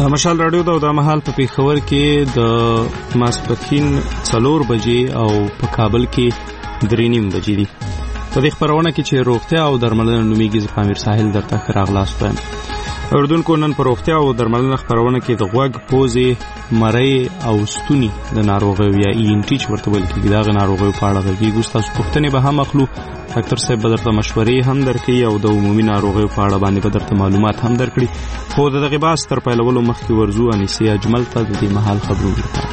د مشال رادیو د مهال په پیښور کې د ماسپښین 4 بجې او په کابل کې 3:30 بجې دي. په دې خبرونه کې چې روغتیا او درملنه نومیږي زپامیر ساحل درته راغلاست وایم. اردوونکو نن په روغتیا او درملنه خبرونه کې د غوږ، پوزې، مرۍ او ستوني د ناروغیو یا ENT چې ورته ویل کېږي دغه ناروغیو په اړه غږیږو. ستاسو پوښتنې به هم اخلو. ډاکټر صاحب به درته مشورې هم درکوي او د عمومي ناروغیو په اړه باندې به درته معلومات هم درکړي. خو د دغه بحث تر پیلولو مخکې ورځو انیسې اجمل ته د دې مهال خبرونه لپاره.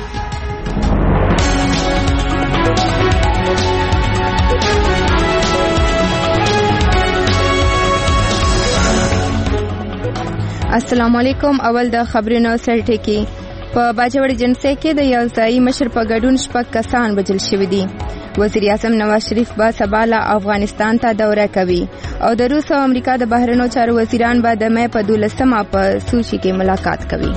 السلام علیکم. اول د خبرونو سرټکی. په باجوړ جنسه کې د یو ځای مشر په ګډون 6 کسان وژل شوي دي. وزیر اعظم نواز شریف به سبا له افغانستان ته دوره کوي او د روس او امریکا د بهرنیو چارو وزیران به د مې په 12مه په سوچي کې ملاقات کوي.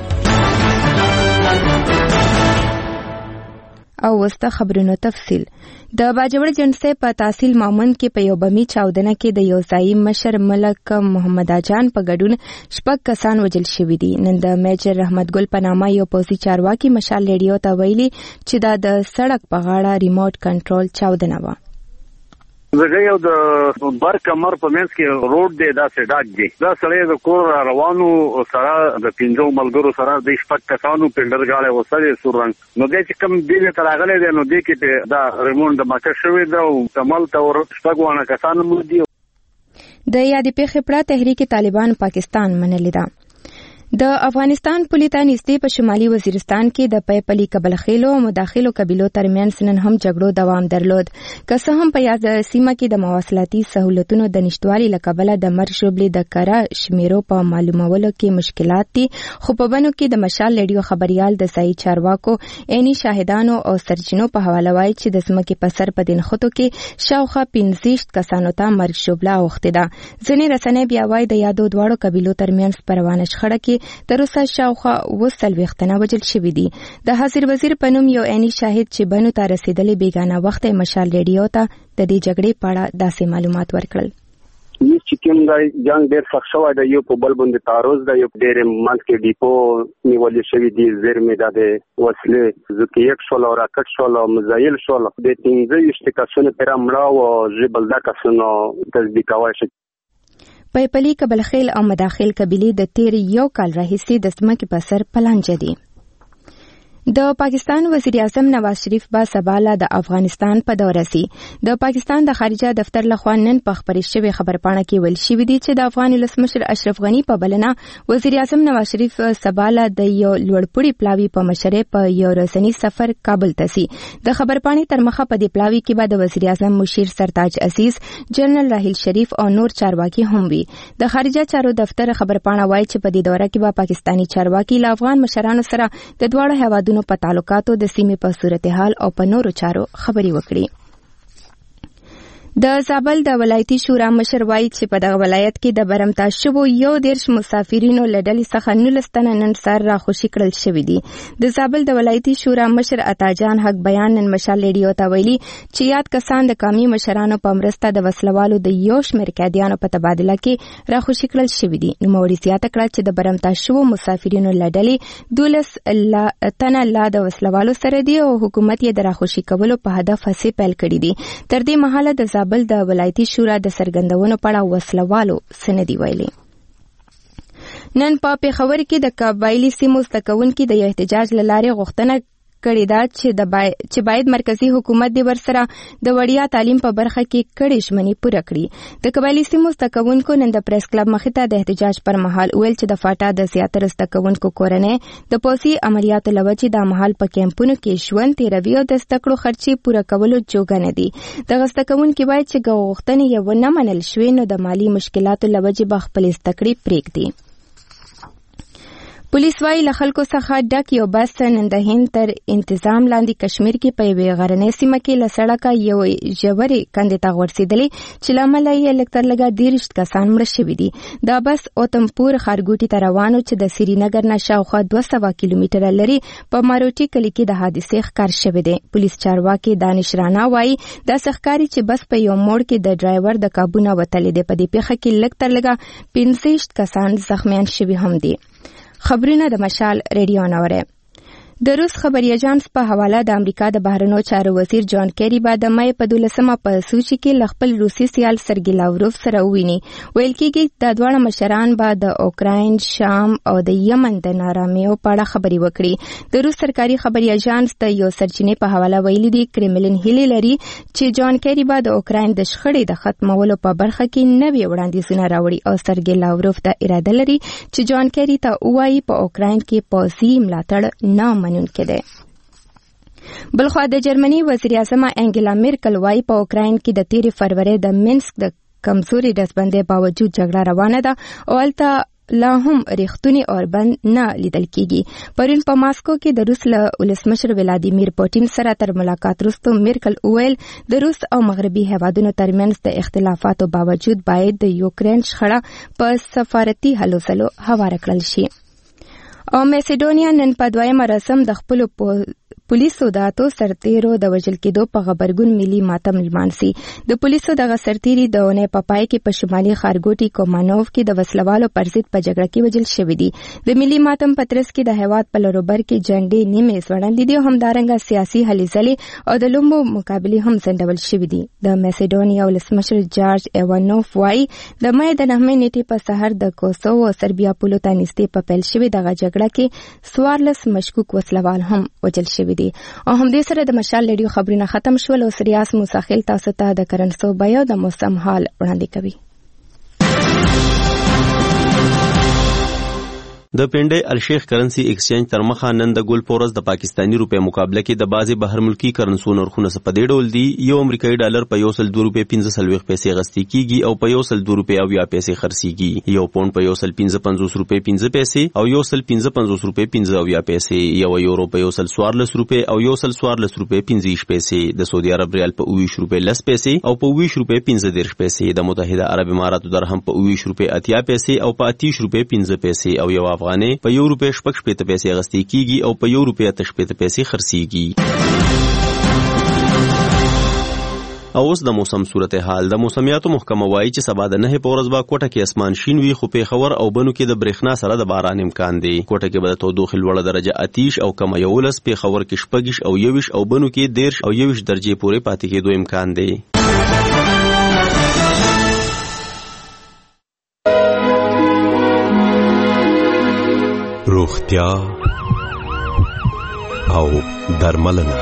او وسته خبرونو تفصیل. د باجوړ جنسه په تحصیل مامون کې په یو بمی چاودنه کې د یو ځای مشر ملک محمد اجان په ګډون 6 کسان وژل شوي دي. نن د میجر رحمت ګل په نامه یو پوزي چارواکي مشال ریډیو ته ویلي چې دا د سړک په غاړه ریموټ کنټرول چاودنه و. زه یو د بر کمر په منځ کې روډ دی، دا سړک دی. دا سړی د کور روانو سره د 5 ملګرو سره د 6 کسانو پندرګاله وسره سورنګ نو د چې کم دی ته راغلی دی نو د کې دا ریموټ د ماته شوی دا او تمل تور 6 کسانو مو دی. د یادې پیښې پړه تحریک طالبان پاکستان منلې ده. د افغانستان پولیس ته نږدې په شمالي وزیرستان کې د پیپلی قبلخیلو او مداخلو قبیلو ترمنځ نن هم جګړو دوام درلود. که څه هم په یاد سیمه کې د مواصلاتي سہولتونو د نشټوالي له کبله د مرګ شوبلې د کره شمیرو په معلومولو کې مشکلات دي، خو په بنو کې د مشال ریډیو خبريال د ځای چارواکو عیني شاهدانو او سرچینو په حواله وایي چې د سمکې په سر په دین خطو کې شاوخوا 15 کسانو ته مرګ شوبله اوخته ده. ځینې رسنۍ بیا وایي د یادو دواړو قبیلو ترمنځ پروانه شخړه کې تر اوسه شاوخوا 40 وژل شوي دي. د حاضر وزیر په نوم یو عیني شاهد چې بنو ته رسیدلې بیگانه وخت مشال ریډیو ته د دې جګړې په اړه داسې معلومات ورکړل. چې کوم دا جنگ ډېر سخت شوی دی، یو په بل باندې تعرض دی، یو ډېر منځ کې ډیپو نیولې شوی دی، زیرمې د وسلې ځکه یک شول او راکټ شول او مزایل شول د 15 کسانو پر امړه او جبل دا کسانو تصدیق کوي. پیپلی قبلخیل او مداخل قبیلې د تیر یو کال راهیسې د سمکې په سر پلانجه دي. د پاکستان وزیر اعظم نواز شریف به سبا له د افغانستان په دوره سي. د پاکستان د خارجه دفتر لخوا نن په خبرې شوی خبرپاڼه کې ویل شوی دی چې د افغان ولسمشر اشرف غنی په بلنه وزیر اعظم نواز شریف سبا له د یو لوړپوړي پلاوی په مشرۍ په یو ورځنی سفر کابل ته سي. د خبرپاڼې تر مخه په دې پلاوی کې به د وزیر اعظم مشیر سرتاج عزیز، جنرال راحیل شریف او نور چارواکي هم وي. د خارجه چارو دفتر خبرپاڼه وایي چې په دې دوره کې به پاکستانی چارواکي له افغان مشرانو سره د دواړو هیوادونو په تعلقاتو د سیمې په صورتحال او په نورو چارو خبري وکړي. د زابل د ولایتي شورا مشر وایي چې په دغه ولایت کې د برمتا شوو 11 مسافرینو لډلې څخه 19 تنه نن سهار راخوشي کړل شوي دي. د زابل د ولایتي شورا مشر عطاجان حق بیان نن مشال ریډیو ته ویلي چې یاد کسان د قومي مشرانو په مرسته د وسلوالو د یو شمېر قیدیانو په تبادله کې راخوشي کړل شوي دي. نوموړي زیاته کړه چې د برمتا شوو مسافرینو لډلې 12 تنه لا د وسلوالو سره دي او حکومت یې د راخوشي کولو په هدف هڅې پیل کړې دي. تر دې مهاله د زابل د ولایتي شورا د سرګندونو په اړه وسلوالو سندي ویلي. نن په پیښور کې د قبایلی سیمو زده کوونکي د احتجاج له لارې غوښتنه کړې ده چې باید مرکزی حکومت د ورسره د وړیا تعلیم په برخه کې کړې ژمنې پوره کړي. د قبایلی سیمو زده کوونکو نن د پریس کلب مخې ته د احتجاج پر مهال ویل چې د فاټا د زیاتره زده کوونکو کورنۍ د پوسي عملیاتو له وجې د مهال په کیمپونو کې ژوند تیروي او د زده کړو خرچې پوره کولو جوګه نه دي. دغه زده کوونکي باید چې غوښتنې یې ونه منل شوې نو د مالي مشکلاتو له وجې به خپلې زده کړې پرېږدي. پولیس وايي له خلکو څخه ډک یو بس نن د هند تر انتظام لاندې کشمیر کې په یوې غرنۍ سیمه کې له سړکه یو ژورې کندې ته غورځېدلې چې له امله یې لږ تر لږه 13 کسان مړه شوي دي. دا بس اوتمپور ښارګوټي ته روان و چې د سرینګر نه شاوخوا 200 کیلومتره لري په ماروټي کلي کې د حادثې ښکار شوی دی. پولیس چارواکي دانش رانا وايي داسې ښکاري چې بس په یو موړ کې د ډرایور د کابو نه وتلی دی. په دې پیښه کې لږ تر لږه 15 کسان زخمیان شوي هم دي. خبرونه د مشال ریډیو نوره. د روس خبري اژانس په حواله د امریکا د بهرنیو چارو وزیر جان کیری به د مې په 12مه په سوچي کې خپل روسي سیال سرګي لاوروف سره وویني. ویل کېږي د دواړه مشران به د اوکراین، شام او د یمن د نارامیو په اړه خبري وکړي. د روس سرکاري خبري اژانس د یو سرچینې په حواله ویلي دی کرملین هیلي لري چې جان کیری به د اوکراین د شخړې د ختمولو په برخه کې نوي وړاندیزونه راوړي او سرګي لاوروف د اراده لري چې جان کیری ته وایي په اوکراین کې پوځي ملاتړ نه بلخوا د جرمني وزیر اعظم انګلا میرکل وايي په اوکراین کې د 13 فروری د مینسک د کمزوري ډسبندۍ باوجود جګړه روانه ده او هلته لا هم ریښتونی اوربند نه لیدل کیږي. پرون په ماسکو کې د روس ولسمشر ولادیمیر پوتین سره تر ملاقات وروسته میرکل وویل د روس او مغربي هیوادونو ترمنځ د اختلافاتو باوجود باید د یوکرين شخړه په سفارتي هلو ځلو هواره کړل شي. او میسیډونیا نن په دویمه رسم د خپل پولیسو د اتو سرتیرو د وژل کېدو په غبرګون ملي ماتم لمانځي. د پولیسو دغه سرتیري د اونۍ په پای کې په شمالي ښارګوټي کومانوف کې د وسلوالو پر ضد په جګړه کې وژل شوي دي. د ملي ماتم په ترڅ کې د هیواد په لروبر کې جنډې نیمې ځوړندې دي او همدارنګه سیاسي هلې ځلې او د لومبو مقابلې هم ځنډول شوي دي. د میسیډونیا ولسمشر جارج ایوانوف وایي د مې د 9 نیټې په سحر د کوسوو او سربیا پولو ته نږدې په پیل شوې دغه جګړه کې 14 مشکوک وسلوال هم وژل شوي دي. او همدې سره د مشال ریډیو خبرونه ختم شول او سریاس موساخیل تاسو ته د کرنسو بیا د موسم حال وړاندې کوي. د پنډي الشیخ کرنسی ایکسچینج تر مخه نن د ګول پورس د پاکستانی روپے مقابله کې د بازي بهر ملکی کرنسو نرخونه په دې ډول دي. یو امریکایي ډالر په 102 روپے 15 پیسې غستې کیږي او په 102 روپے او 20 پیسې خرڅيږي. یو پاوند په 155 روپے 15 پیسې او 155 روپے 15 پیسې. یو یورو په 114 روپے او 114 روپے 15 پیسې. د سعودي عرب ریال په 20 روپے 10 پیسې او په 20 روپے 15 پیسې. د متحده عرب اماراتو درهم په 20 روپے 80 پیسې او په 30 روپے 15 پیسې. او یو افغاني په 1 روپے 65 پیسې غستې کیږي او په 1 روپے 85 پیسې خرڅيږي. او اوس د موسم صورتحال. د موسمیاتو محکمه وایي چې سبا د 9 په ورځ به کوټه کې اسمان شین وي، خو پیښور او بنو کې د برېښنا سره د باران امکان دی. کوټه کې به د تودوخې لوړه درجه 30 او کم 11، پیښور کې 14 او 21 او بنو کې 13 او 21 درجې پورې پاتې کېدو امکان دی. روغتیا او درملنه.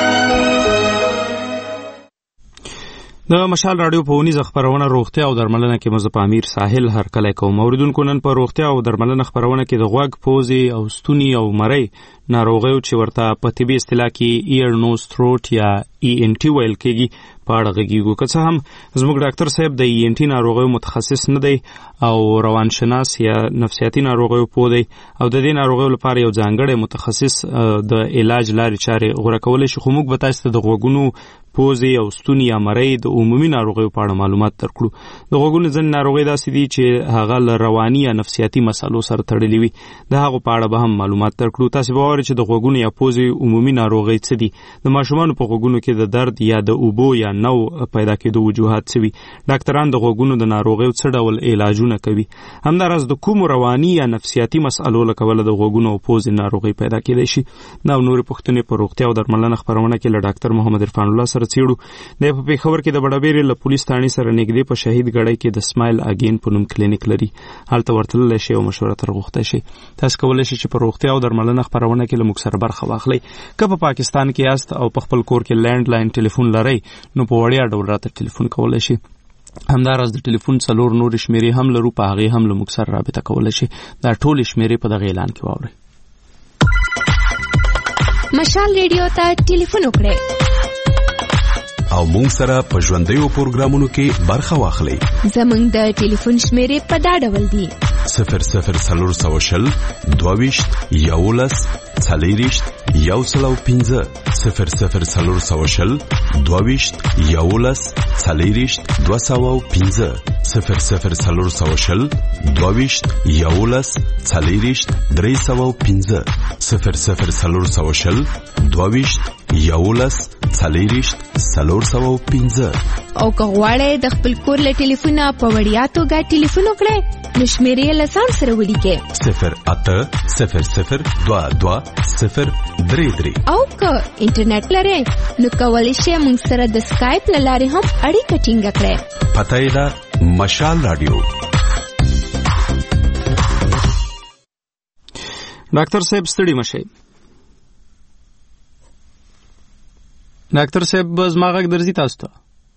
د مشال رادیو په ونیزه خبرونه روغتیا او درملنه کې مزه پامیر ساحل هر کله کوم اوریدونکو نن په روغتیا او درملنه خبرونه کې د غوږ، پوزي او ستوني او مرۍ ناروغیو چې ورته په طبي اصطلاح کې ایر نوز تھروټ یا ENT ویل کېږي په اړه غږیږو. که څه هم زموږ ډاکټر صاحب د ENT ناروغیو متخصص نه دی او روانشناس یا نفسیاتي ناروغیو پوه دی او د دې ناروغیو لپاره یو ځانګړی متخصص د علاج لارې چارې غوره کولی شي، خو موږ به تاسو ته د غوږونو، پوزي او ستوني یا مرۍ د عمومي ناروغیو په اړه معلومات درکړو. د غوږونو ځینې ناروغۍ داسې دي چې هغه له رواني یا نفسیاتي مسلو سره تړلې وي، د هغو په اړه به هم معلومات درکړو. تاسو به واورئ چې د غوږونو یا پوزي عمومي ناروغۍ څه دي، د ماشومانو په غوږونو کې د درد یا د اوبو یا نو پیدا کېدو وجوهات څه وي، ډاکټران د غوږونو د ناروغیو څه ډول علاجونه کوي، همداراز د کومو رواني یا نفسیاتي مسلو له کبله د غوږونو او پوزي ناروغۍ پیدا کېدای شي. دا نورې پوښتنې په روغتیا او درملنه خبرونه کې له ډاکټر محمد عرفان الله سره څېړو. د په پیښور کې د بډابېرې له پولیس تاڼې سره نږدې په شهید ګړی کې د سمایل اگین په نوم کلینیک لري، هلته ورتللی شي او مشوره تر غوښتی شي. تاسو کولی شئ چې په روغتیا او درملنه خبرونه کې له موږ سره برخه واخلئ. که په پاکستان کې یاست او په خپل کور کې لینډ لاین ټلیفون لرئ نو په وړیا ډول راته ټلیفون کولی شي. همداراز د ټلیفون 4 نور شمیرې هم لرو، په هغې هم له موږ سره رابطه کولی شي. دا ټولې شمیرې په دغه اعلان کې واورئ. مشال ریډیو ته ټلیفون وکړئ او مونږ سره په ژوندیو پروګرامونو کې برخه واخلئ. زمونږ د ټلیفون شمیرې په دا ډول دي: 00420 22 11 40 105 00420 22 11 40 205. 0040 22 11 40 315 0040 22 11 40 315. او که غواړئ د خپل کور له ټلیفونه په وړیا توګه ټلیفون وکړئ نو شمیرې له ځان سره ولیکئ 0800220333 او که انټرنیټ لرئ نو کولی شئ موږ سره د سکایپ له لارې هم اړیکه ټینګه کړئ. پته یې ده مشال رادیو. ډاکټر صاحب ستړي مشئ. ډاکټر صاحب زما غږ درځي تاسو ته؟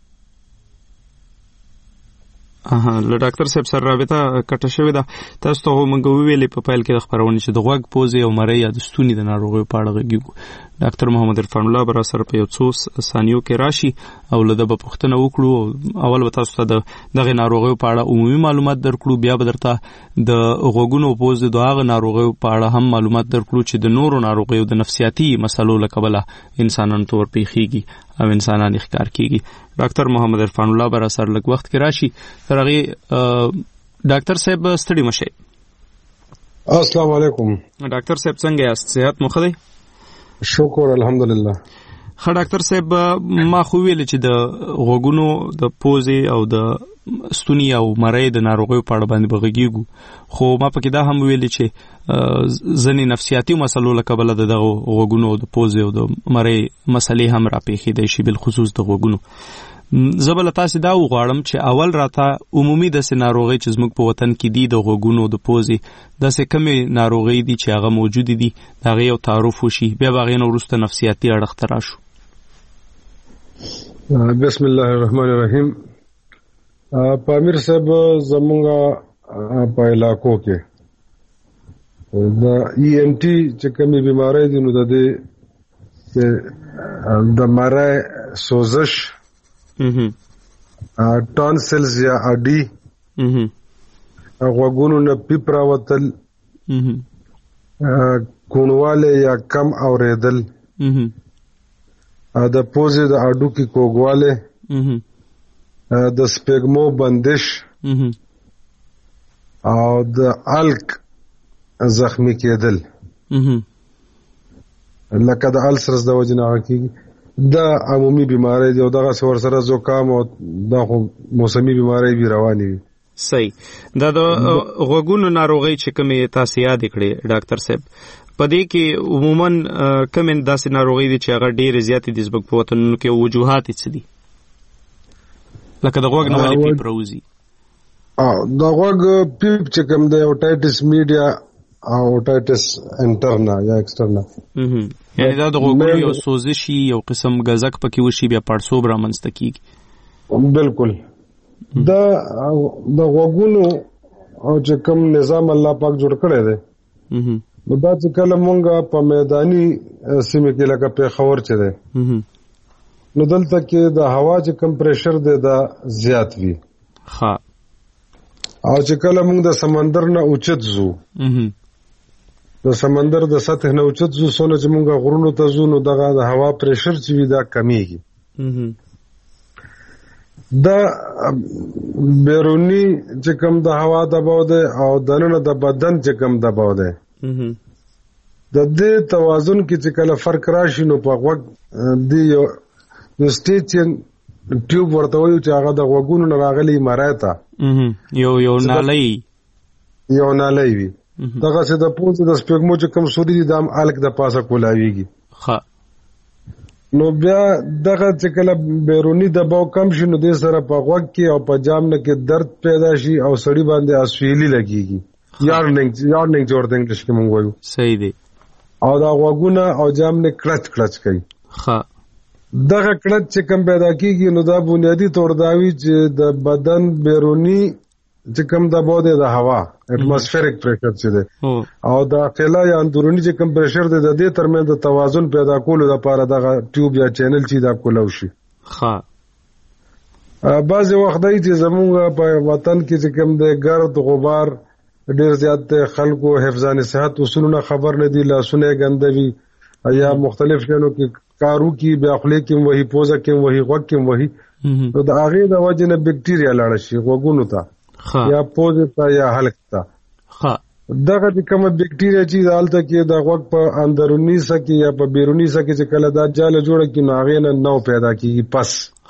له ډاکټر صاحب سره رابطه کټه شوې ده. تاسو ته موږ ویلې په پیل کې د خبرونه چې د غوږ پوزې او مرۍ یا د ستوني د ناروغیو په اړه غږیږو. ډاکټر محمد عرفان الله به راسره په یو څو ثانیو کې راشي او له ده به پوښتنه وکړو. اول به تاسو ته د دغې ناروغیو په اړه عمومي معلومات درکړو، بیا به درته د غوږونو پوزې د هغه ناروغیو په اړه هم معلومات درکړو چې د نورو ناروغیو د نفسیاتي مسلو له کبله انسانانو ته ورپېښېږي او انسانان یې ښکار کېږي. ډاکټر محمد عرفان الله به راسره لږ وخت کې راشي. تر هغې ډاکټر صاحب ستړي مشئ. السلام علیکم. ډاکټر صاحب څنګه یاست؟ صحت مو ښه دی؟ شکر الحمدلله. ښه ډاکټر صاحب ما خو ویل چې د غوږونو د پوزې او د ستوني او مرۍ د ناروغیو په اړه باندې به غږیږو، خو ما پکې دا هم ویلې چې ځینې نفسیاتي مسلو له کبله د دغو غوږونو او د پوزې او د مرۍ مسلې هم راپېښېدی شي، بالخصوص د غوږونو. زه به له تاسې دا وغواړم چې اول راته عمومي داسې ناروغۍ چې زموږ په وطن کې دي د غوږونو د پوزې داسې کمې ناروغۍ دي چې هغه موجودې دي د هغې یو تعارف وشي، بیا به هغې نه وروسته نفسیاتي اړخ ته راشو. بسم الله الرحمن الرحیم. پامیر صاحب زمونږه په علاقو کې د ENT چې کومې بیماری دي نو د دې د مرۍ سوزش، ټانسلز یا اډي، غوږونو نه پیپ راوتل، کونواله یا کم اوریدل، د پوزې د اډو کې کوږواله، د سپېږمو بندش او د الک زخمی کېدل لکه د السرس د وجې نه هغه کېږي. دا عمومي بیماری دی او دغسې ورسره زکام او دا خو موسمي بیماری وي روانې وي. صحیح. دا د غوږونو ناروغۍ چې کومې تاسې یادې کړې ډاکټر صاحب، په دې کې عموما کومې داسې ناروغۍ دي چې هغه ډېرې زیاتې دي زموږ په وطنونو کې، وجوهات یې څه دي؟ لکه د غوږ نه ولې پیپ راوځي؟ د غوږ پیپ چې کوم دی اوټایټس میډیا او اوټایټس انټرنا یا ایکسټرنا، یعنی دا د غوږونو یو سوزشي یو قسم غزک پکې وشي بیا پړسوب رامنځته کېږي. بالکل. دا د غوږونو او چې کوم نظام الله پاک جوړ کړی دی نو دا چې کله مونږ په میداني سیمه کې لکه پیښور چې دی نو دلته کې د هوا چې کم پریشر دی دا زیات وي. او چې کله مونږ د سمندر نه اوچت ځو، د سمندر د سطح نه اوچت ځو، څونه چې مونږ غرونو ته ځو نو دغه د هوا پریشر چې وي دا کمیږي. دا بیرونی چې کم د هوا دباو دی او دننه د بدن چې کم دباو دی، د دې توازن کې چې کله فرق راشي نو په غوږ دی یو سټیچن ټیوب ورته وایو چې هغه د غوږونو نه راغلی مرۍ ته یو نالی وي. دغسې د پوزې د سپېږمو چې کوم سوري دي دا هم الک د پاسه کولاویږي. نو بیا دغه چې کله بیرونی دباو کم شي نو دې سره په غوږ کې او په جام نه کې درد پیدا شي او سړي باندې اسویلي لګېږي، یارننګ چې ورته انګلیش کې مونږ وایو. صحیح دی. او دا غوږونه او جام نه کلچ کوي. دغه کلچ چې کم پیدا کېږي نو دا بنیادی طور دا وي چې د بدن بیرونی چې کم دباو دی د هوا اټماسفیرک پریشر چې دی او داخله یا اندرونی چې کم پریشر دی د دې ترمنځ د توازن پیدا کولو لپاره دغه ټیوب یا چینل چې دا کولو شي. بعضې وخت دی چې زمونږ په وطن کې چې کم دی ګرد غبار ډېر زیات دی، خلکو حفظان صحت اصولونه خبر نه دي، لاسونه یې ګنده وي یا مختلف شیانو کې کارو کې بیا خپل کې وਹੀ پوزه کې وਹੀ غوږ کې وਹੀ نو د هغه د وجه نه بکټیریا لاړ شي غوګونو ته یا پوزه ته یا حلق ته دغه کومه بکټیریا چې حالت کې د غوږ په اندرونی سکه یا په بیرونی سکه چې کله دا جاله جوړه کې نو هغه نه نو پیدا کیږي پس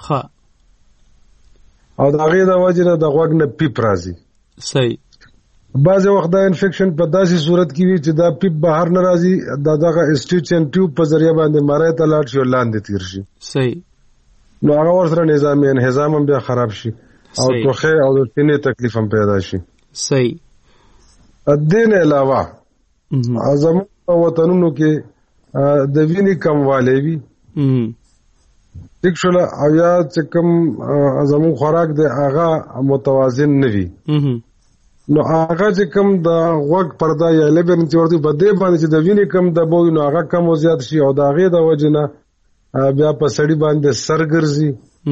او د هغه د وجه نه د غوږ نه پیپ راځي صحیح بعض وخت دا انفیکشن په داسې صورت کې وي چې دا پیپ بهر نه راځي دغه اسټیچن ټیوب په ذریعہ باندې مړی ته لاړ شي او لاندې تیر شي صحیح نو هغه ورسره نظامي انهضام هم بیا خراب شي او ټوخه او د سینې تکلیف هم پیدا شي صحیح دین علاوه اعظم وطنونو کې د وینې کموالی وي ټیک شوله او یا چې کوم زموږ خوراک دی هغه متوازن نه وي نو هغه چې کوم د غوږ پرده یا لیبر چې ورته په دې باندې چې د وینې کم دبو نو هغه کم او زیات شي او د هغې د وجې نه بیا په سړي باندې سر ګرځي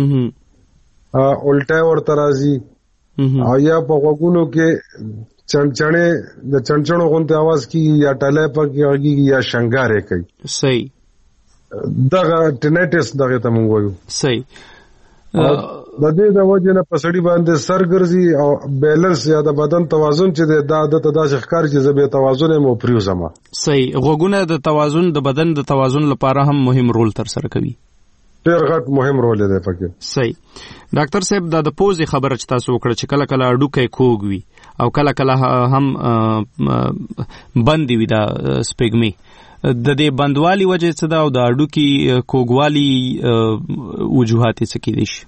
الټی ورته راځي او یا په غوږونو کې چنچڼې د چنچڼو غونته आवाज کیږي یا ټلې پکې کیږي یا شنګارې کوي صحیح دغه ټینیټس دغه ته مونږ وایو صحیح د دې د وجه نه په سړي باندې سر ګرځي او بیلنس یا د بدن توازن چې د عادت داسې ښکار چې زبې توازن مو پریوزما صحیح غوګونه د توازن د بدن د توازن لپاره هم مهم رول تر سره کوي ډېر غټ مهم رول دی پکې صحیح ډاکټر صاحب د پوزې خبره چې تاسو وکړه چې کله کله اډوکې کوږ وي او کله کله هم بند وي دا سپېګمې د دې بندوالي وجه څه ده او د اډوکې کوږوالي وجوهات څه کېدای شي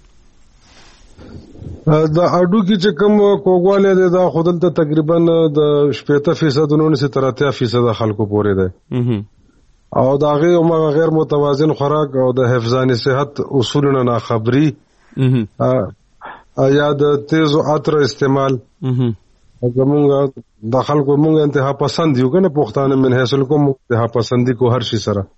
د اډوکې چې کوم کوږوالی دی دا خو دلته تقریبا د 80% 90% خلکو پورې دی او د هغې هماغه غیر متوازن خوراک او د حفظان صحت اصولونه ناخبري یا د تیزو عطر استعمال زمونږ د خلکو مونږ انتها پسند یو کنه پښتانه من حاصل کوم انتها پسندي کو هر شي سره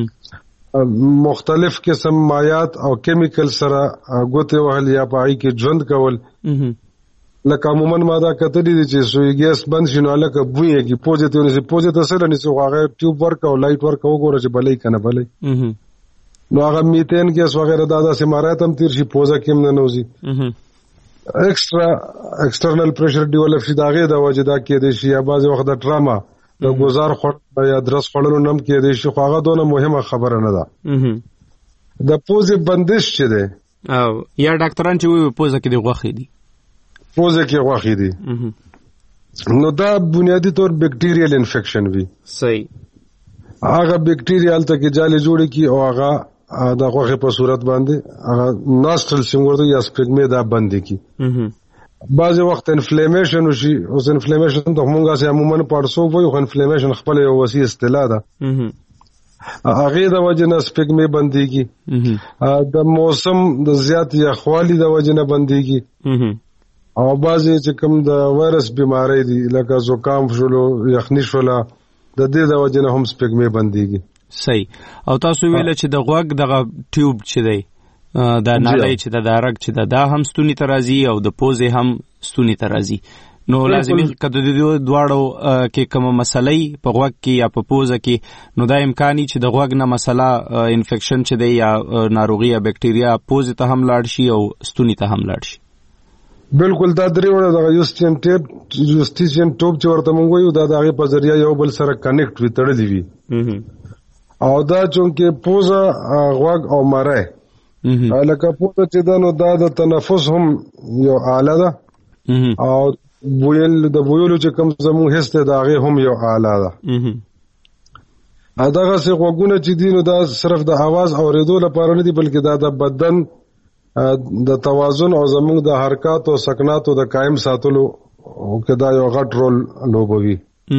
مختلف قسم مایات او کیمیکل سره ګوتې وهل یا پای کې ژوند کول لکه عموما ما دا کتلی دي چې سوی ګیس بند شنو لکه بوېږي پوزیټیو سره نسو هغه ټیوب ورک او لایټ ورک وګوره چې بلې کنه بلې نو هغه میتین ګیس وغیرہ دا سمارات هم تیر شي پوزا کې نه نوزي ایکسټرنل پریشر ډیولپ شي داغه د وجه دا کې دي شي یا بعض وخت د ټراما د گزار خور یا درس خورلو نم کې دي شي خو هغه دونه مهمه خبره نه ده د پوزې بندش چې ده او یا ډاکټران چې وي پوزه کې دی غوخي دي پوزه کې غوخي دي نو دا بنیادی طور بیکټیریل انفیکشن وي صحیح هغه بیکټیریال ته کې جالي جوړي کی او هغه د غوخه په صورت باندې هغه ناسترل څنګه یا سپګمې دا باندې کی بعض وخت انفلیمیشن وشي او انفلیمیشن ته موږ سه عموما پارسو وایو انفلیمیشن خپل یو وسیله اصطلاح ده هغه د وجه نه سپګمې باندېږي د موسم د زیات یخوالي د وجه نه باندېږي او بعضی چې کوم د وایرس بیماری دي لکه زکام شولو یخني شولا د دې د وجه نه هم سپګمې باندېږي صحیح او تاسو ویل چې د غوږ دغه ټیوب چې دی دا نالۍ چې دا رګ چې دا هم ستوني ته راځي او د پوزې هم ستوني ته راځي نو لازمي کده د دواړو کې کوم مسلې په غوږ کې یا په پوزه کې نو دا امکاني چې د غوږ نه مسله انفیکشن چې دی یا ناروغي یا بکټیریا پوزې ته هم لاړ شي او ستوني ته هم لاړ شي بالکل دا درې وړه د یوستین ټوب چې ورته مونږ وایو دا د هغې په ذریعه یو بل سره کنیکټ وي تړلي وي او دا چونکې پوزه غوږ او مری لکه پوزه چې ده نو دا د تنفس هم یو آله ده او د بویلو چې کوم زموږ حس دی د هغې هم یو آله ده دغسې غوږونه چې دي نو دا صرف د اواز اورېدو لپاره نه دي بلکې دا د بدن د توازن او زموږ د حرکاتو او سکناتو د قائم ساتلو کې دا یو غټ رول لوبوي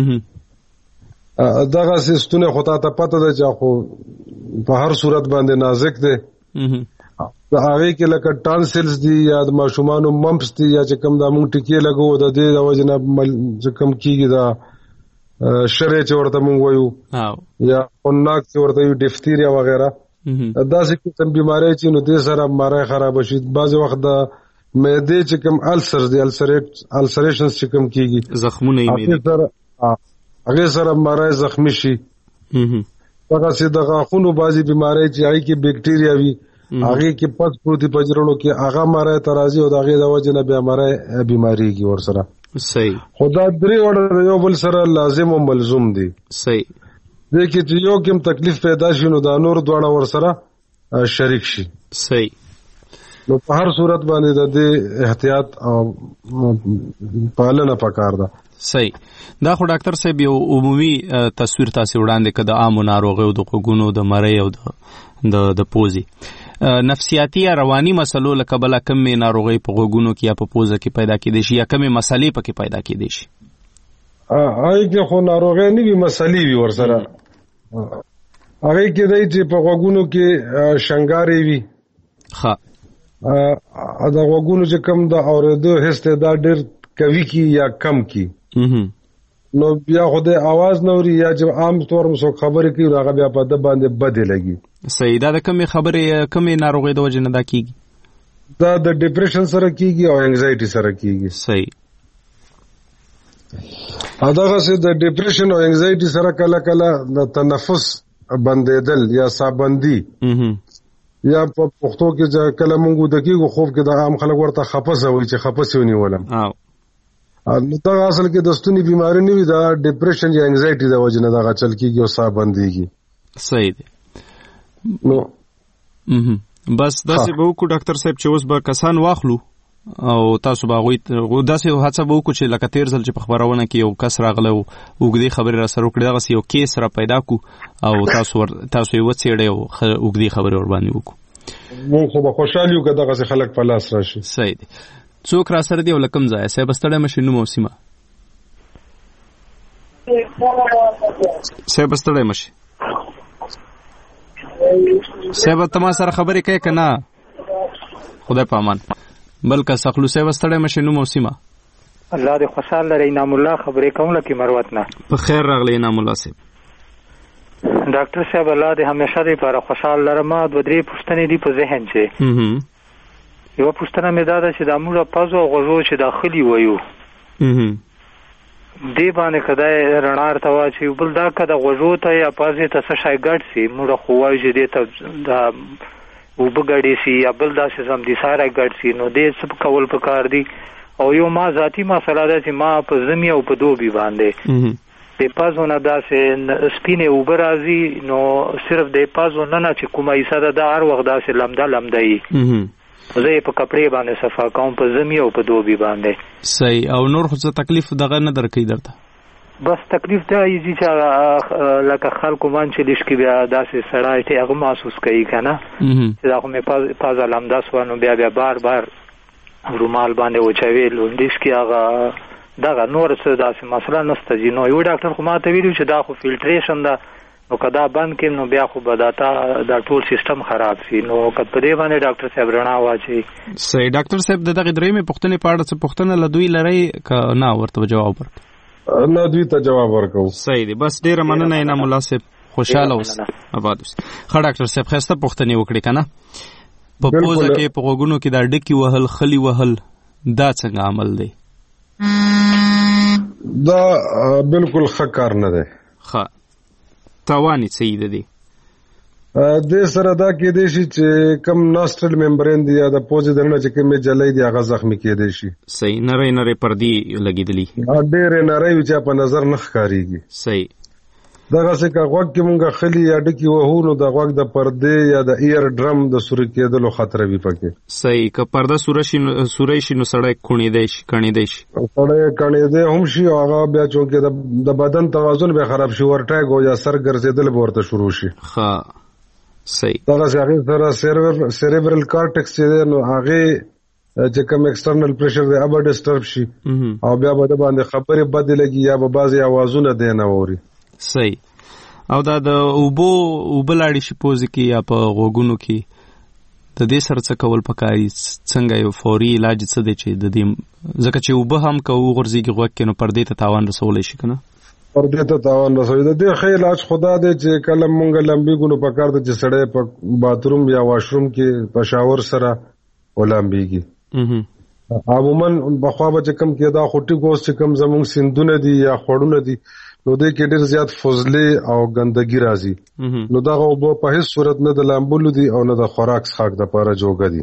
دغه سیستونه خو ته پته ده چې خو په هر صورت باندې نازک دی د هغې کې لکه ټانسلز دي یا د ماشومانو ممپس دي یا چې کوم دا مونږ ټکې لګو د دې د وجې نه چې کوم کېږي دا شرې چې ورته مونږ وایو یا خناک چې ورته وایو ډیفتیریا وغیره داسې قسم بیماری چې نو دې سره ماری خراب شي بعضې وخت د معدې چې کوم السرز دي السریشنز چې کوم کېږي زخمونه یې هغې سره مری زخمی شي هغه سي د غاښونو بازي بیماری چې هغه کې بکټیریا وي هغه کې پد پروتي پجرونو کې هغه مارای ترازی او دغه د وجه نه بیا مارای بیماری کی ور سره صحیح. خدا درې وړ یو بل سره لازم او ملزوم دي. صحیح. د کې چې یو کوم تکلیف پیدا شي نو دا نور دواړه ور سره شریک شي. صحیح. نو په هر صورت باندې د احتیاط او پالنه پکار ده. صحیح. دا خو ډاکټر صاحب یو عمومي تصویر تاسو وړاندې کړه د عامو ناروغیو د غوږونو د مړۍ او د پوزي نفسیاتي یا رواني مسلو لکه بل کمې ناروغي په غوږونو کې یا په پوزه کې پیدا کېدې شي یا کمې مسلې پکې پیدا کېدې شي. هغه کې خو ناروغي نه وي مسلې وي ورسره هغه کې دی چې په غوږونو کې شنګاري وي. ها دا غوږونو چې کم د اورېدو حس ته دا ډېر کوي کی یا کم کی نو بیا خو د आवाज نوري یا چې عام طور مسو خبرې کوي هغه بیا په د باندې بده لګي. صحیح. دا د کومې خبرې کومې ناروغي د وجه نه دا کیږي؟ دا د ډیپریشن سره کیږي او انګزایټي سره کیږي. صحیح. هغه څه د ډیپریشن او انګزایټي سره کله کله د تنفس بندیدل یا سابندي یا په پښتو کې کله مونږ د کېږو خوب کې د عام خلک ورته خپسه وي چې خپسه ونیولم. نو دا اصل کې د ستوني بیماری نه وي دا ډیپریشن یا انګزایټي د وجه نه دا چل کېږي او سابنديږي. صحیح دی. نو بس داسې به وکړو ډاکټر صاحب چې اوس به کسان واخلو او تاسو به هغوی داسې هڅه به وکړو چې لکه تیر ځل چې په خپرونه کې یو کس راغلی او اوږدې خبرې را سره وکړې دغسې یو کیس را پیدا کړو او تاسو یې وڅېړئ او اوږدې خبرې ورباندې وکړو. موږ خو به خوشحال یو که دغسې خلک په لاس راشي. صحیح دی. څوک را سره دی او له کوم ځایه؟ صاحب ستړی مه شئ، نوم او سیمه. صاحب ستړی مه شئ. صاحب ته ما سره خبرې کوې که نه؟ خدای په امان. بل کس اخلو. صاحب ستړی مه شئ، نوم او سیمه. الله دې خوشحال لري. انعام الله خبرې کوم لکه مروت نه. په خیر راغلی انعام الله صاحب. ډاکټر صاحب الله دې همیشه دې لپاره خوشحال لره. ما دوه درې پوښتنې دي په ذهن چې یوه پوښتنه مې دا ده چې دا موږ پزو او غوږو چې داخلي وایو دې باندې که دا رڼا ورته واچوي بل دا که د غوږو ته یا پزې ته څه شی ګډ سي موږ خو وایو چې دې ته دا اوبه ګډې سي یا بل داسې زمدیساری ګډ سي نو دې څه کول پکار دي. او یو ما ذاتي مسله ده چې ما په ژمي او په دوبي باندې د پزو نه داسې سپینې اوبه راځي نو صرف د پزو نه چې کومه حصه ده دا هر وخت داسې لمده وي زه یې په کپړې باندې صفا کوم په ژمي او په دوبي باندې. صحیح. او نور خو څه تکلیف دغه نه درکوي درته؟ بس تکلیف دا یې چې لکه خلکو من چې لیش کې بیا داسې سړی چې هغه محسوس کوي که نه چې دا خو مې پزه لمده سوه نو بیا بار رومال باندې وچوي لونډیش کې هغه دغه نور څه داسې مسله نشته جي. نو یو ډاکټر خو ما ته ویلي چې دا خو فلټریشن ده نو که دا بند کړم نو بیا خو به دا ټول سیستم خراب شي نو که په دې باندې ډاکټر صاحب رڼا واچوي. صحیح. ډاکټر صاحب د دغې درېیمې پوښتنې په اړه څه پوښتنه له دوی لرئ که نه ورته به جواب ورکړو؟ نه دوی ته جواب ورکوو. صحیح دی. بس ډېره مننه انعام الله صاحب. خوشحاله اوس. آباد اوس. ښه ډاکټر صاحب ښایسته پوښتنې وکړې که نه؟ په پوزه کې په غوږونو کې دا ډکي وهل خلي وهل دا څنګه عمل دی؟ دا بالکل ښه کار نه دی. ښه تاوان یې څه دی؟ دې سره دا کېدی شي چې کم ناسټرل ممبرین دی یا د پوزې دننه چې کومې جلۍ دی هغه زخمي کېدی شي. صحیح. نری پردې لګېدلي ډېرې نری وي چې په نظر نه ښکارېږي. صحیح. دغسې که غوږ کې مونږ خلي یا ډکي وهو نو د غوږ د پردې یا د ایر ډرم د سوري کېدلو خطره وي پکې. صحیح. که پرده سوری شي نو سړی کڼېدی شي سړی کڼېدی هم شي او هغه بیا چونکې د بدن توازن بیا خراب شي ورټیګ او یا سر ګرځېدل به ورته شروع شي. ښه. صحیح. دغسې هغې سره سیریبرل کارټکس چې دی نو هغې چې کوم ایکسټرنل پریشر دی هغه به ډسټرب شي او بیا به د باندې خبرې بدې لګي یا به بعضې اوازونه دی نه واوري. صحیح. او دا د اوبه لاړې شي پوزې کې یا په غوږونو کې د دې سره څه کول پکاري؟ څنګه یو فوري علاج څه دی چې د دې ځکه چې اوبه هم که وغورځېږي غوږ کې نو پردې ته تاوان رسولی شي که نه؟ پردې ته تاوان رسوي. د دې ښه علاج خدا دی چې کله مونږ لمبېږو نو پکار ده چې سړی په باتروم یا واشروم کې په شاور سره ولامبېږي. عموما پخوا به چې کوم کېدا خو ټیک اوس چې کوم زمونږ سیندونه دي یا خوړونه دي نو دې کې ډېر زیات فضلې او ګندګي راځي. نو دغه اوبه په هیڅ صورت نه د لامبلو دي او نه د خوراک څښاک دپاره جوګه دي.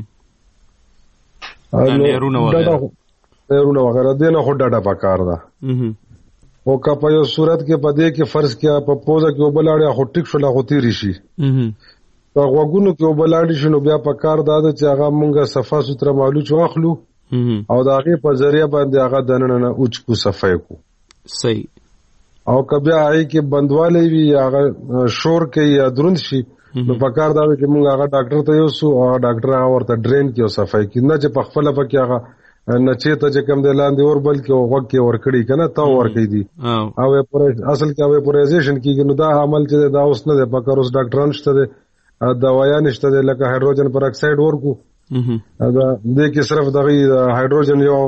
نهرونه وغیره دې نه خو ډډه پکار ده. او که په یو صورت کې په دې کې فرض کړه په پوزه کې اوبه لاړې خو ټیک شوله خو تېرې شي، په غوږونو کې اوبه لاړې شي نو بیا پکار دا ده چې هغه مونږ صفا سوتره مالوچ واخلو او د هغې په ذریعه باندې هغه دننه نه اوچ کو صفای کو. صحیح. او که بیا هغې کې بندوالی وي یا هغه شور کوي یا دروند شي نو پکار دا ده چې مونږ هغه ډاکټر ته یوسو او هغه ډاکټر هغه ورته ډرین کړي او صفای کړي، نه چې په خپله پکې هغه نچې ته چې کوم دی لاندې اور بلکې غوږ کې ورکړي که نه تاو ورکوي دي او اصل کې ویپوراایزیشن کېږي. نو دا عمل چې دی دا اوس نه دی پکار، اوس ډاکټران شته دی، دوایان شته دی، لکه هایدروجن پر اکساید ورکو دې کې صرف دغه هایدروجن یو